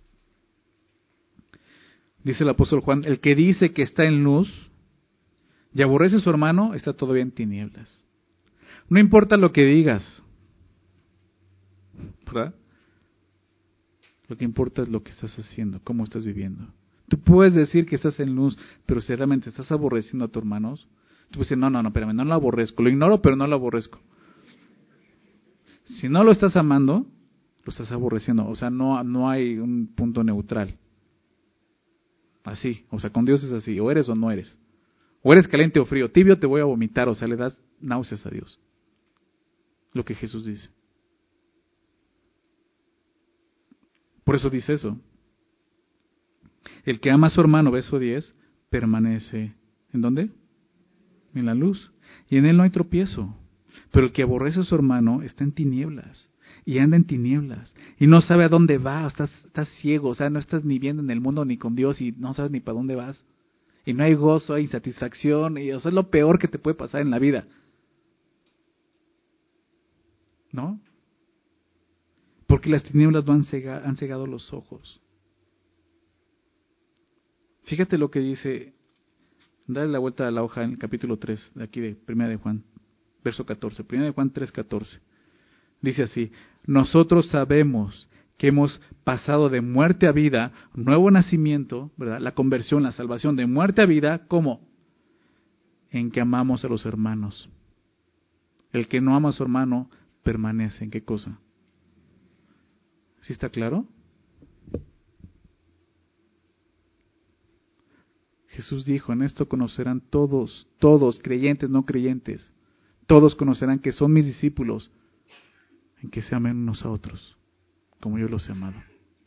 Dice el apóstol Juan: el que dice que está en luz y aborrece a su hermano, está todavía en tinieblas. No importa lo que digas, ¿verdad? Lo que importa es lo que estás haciendo, cómo estás viviendo. Tú puedes decir que estás en luz, pero si realmente estás aborreciendo a tus hermanos, tú puedes decir: no, espérame, no lo aborrezco, lo ignoro, pero no lo aborrezco. Si no lo estás amando, lo estás aborreciendo. O sea, no hay un punto neutral. Así, o sea, con Dios es así, o eres o no eres. O eres caliente o frío, tibio te voy a vomitar, o sea, le das náuseas a Dios. Lo que Jesús dice. Por eso dice eso. El que ama a su hermano, verso 10, permanece, ¿en dónde? En la luz. Y en él no hay tropiezo. Pero el que aborrece a su hermano está en tinieblas. Y anda en tinieblas. Y no sabe a dónde va. Estás ciego. O sea, no estás ni viendo en el mundo ni con Dios. Y no sabes ni para dónde vas. Y no hay gozo, hay insatisfacción. Y eso es lo peor que te puede pasar en la vida. ¿No? Porque las tinieblas han cegado los ojos. Fíjate lo que dice. Dale la vuelta a la hoja en el capítulo 3, de aquí de 1 de Juan, verso 14. 1 de Juan 3, 14. Dice así: nosotros sabemos que hemos pasado de muerte a vida, nuevo nacimiento, ¿verdad? La conversión, la salvación, de muerte a vida, ¿cómo? En que amamos a los hermanos. El que no ama a su hermano permanece. ¿En qué cosa? ¿Sí está claro? Jesús dijo: en esto conocerán todos, creyentes, no creyentes, todos conocerán que son mis discípulos, en que se amen unos a otros, como yo los he amado.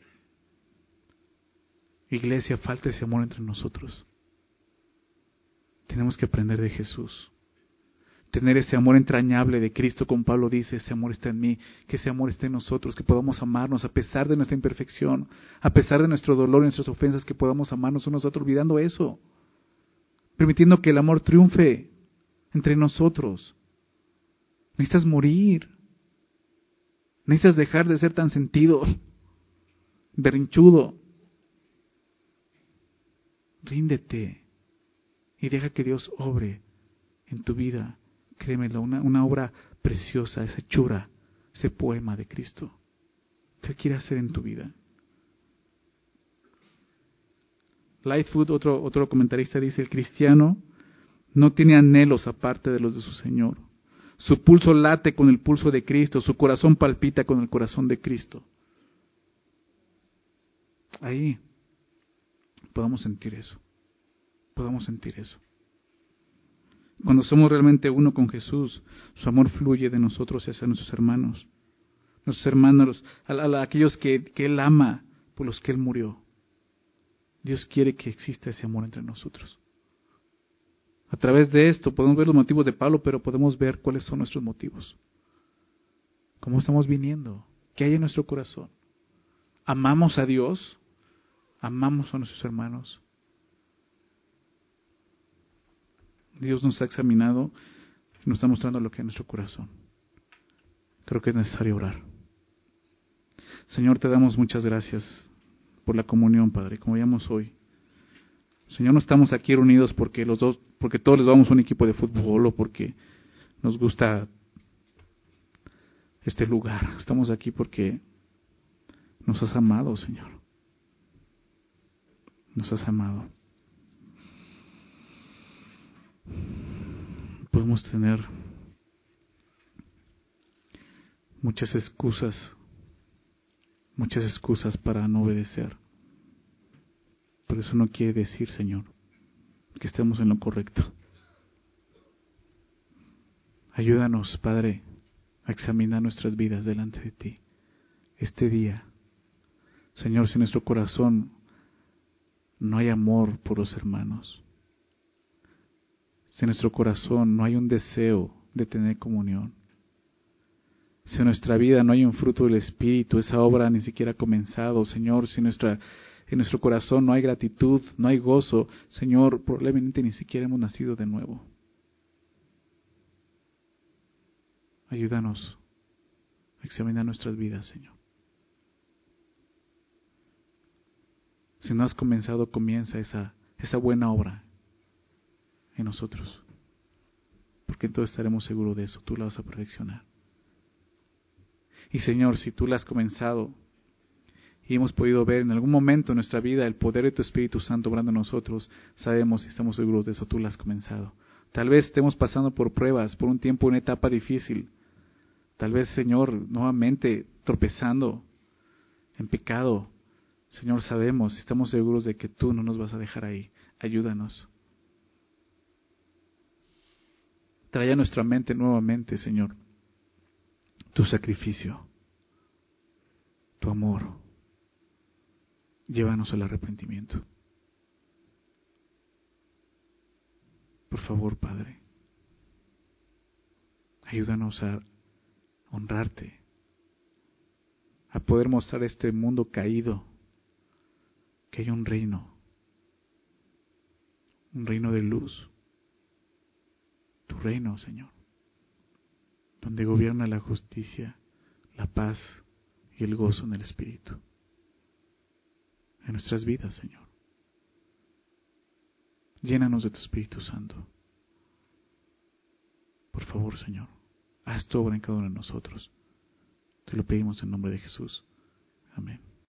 Iglesia, falta ese amor entre nosotros. Tenemos que aprender de Jesús. Tener ese amor entrañable de Cristo, como Pablo dice: ese amor está en mí, que ese amor esté en nosotros, que podamos amarnos a pesar de nuestra imperfección, a pesar de nuestro dolor y nuestras ofensas, que podamos amarnos unos a otros, olvidando eso, permitiendo que el amor triunfe entre nosotros. Necesitas morir, necesitas dejar de ser tan sentido, berrinchudo. Ríndete y deja que Dios obre en tu vida. Créemelo, una obra preciosa, esa hechura, ese poema de Cristo. ¿Qué quiere hacer en tu vida? Lightfoot, otro comentarista, dice: el cristiano no tiene anhelos aparte de los de su Señor. Su pulso late con el pulso de Cristo, su corazón palpita con el corazón de Cristo. Ahí podamos sentir eso. Podamos sentir eso. Cuando somos realmente uno con Jesús, su amor fluye de nosotros hacia nuestros hermanos. Nuestros hermanos, a aquellos que Él ama, por los que Él murió. Dios quiere que exista ese amor entre nosotros. A través de esto podemos ver los motivos de Pablo, pero podemos ver cuáles son nuestros motivos. ¿Cómo estamos viniendo? ¿Qué hay en nuestro corazón? ¿Amamos a Dios? ¿Amamos a nuestros hermanos? Dios nos ha examinado y nos está mostrando lo que hay en nuestro corazón. Creo que es necesario orar. Señor, te damos muchas gracias por la comunión, Padre, como veíamos hoy. Señor, no estamos aquí reunidos porque todos les vamos a un equipo de fútbol o porque nos gusta este lugar. Estamos aquí porque nos has amado, Señor. Nos has amado. Podemos tener muchas excusas para no obedecer. Pero eso no quiere decir, Señor, que estemos en lo correcto. Ayúdanos, Padre, a examinar nuestras vidas delante de ti este día. Señor, si en nuestro corazón no hay amor por los hermanos, si en nuestro corazón no hay un deseo de tener comunión, si en nuestra vida no hay un fruto del Espíritu, esa obra ni siquiera ha comenzado, Señor, si en nuestro corazón no hay gratitud, no hay gozo, Señor, probablemente ni siquiera hemos nacido de nuevo. Ayúdanos a examinar nuestras vidas, Señor. Si no has comenzado, comienza esa buena obra en nosotros, porque entonces estaremos seguros de eso, tú la vas a perfeccionar. Y Señor, si tú la has comenzado y hemos podido ver en algún momento en nuestra vida el poder de tu Espíritu Santo obrando en nosotros, sabemos y estamos seguros de eso, tú la has comenzado. Tal vez estemos pasando por pruebas, por un tiempo, una etapa difícil. Tal vez, Señor, nuevamente tropezando en pecado. Señor, sabemos, estamos seguros de que tú no nos vas a dejar ahí. Ayúdanos. Trae a nuestra mente nuevamente, Señor, tu sacrificio, tu amor. Llévanos al arrepentimiento. Por favor, Padre, ayúdanos a honrarte, a poder mostrar a este mundo caído que hay un reino de luz, tu reino, Señor, donde gobierna la justicia, la paz y el gozo en el Espíritu, en nuestras vidas, Señor. Llénanos de tu Espíritu Santo. Por favor, Señor, haz tu obra en cada uno de nosotros. Te lo pedimos en nombre de Jesús. Amén.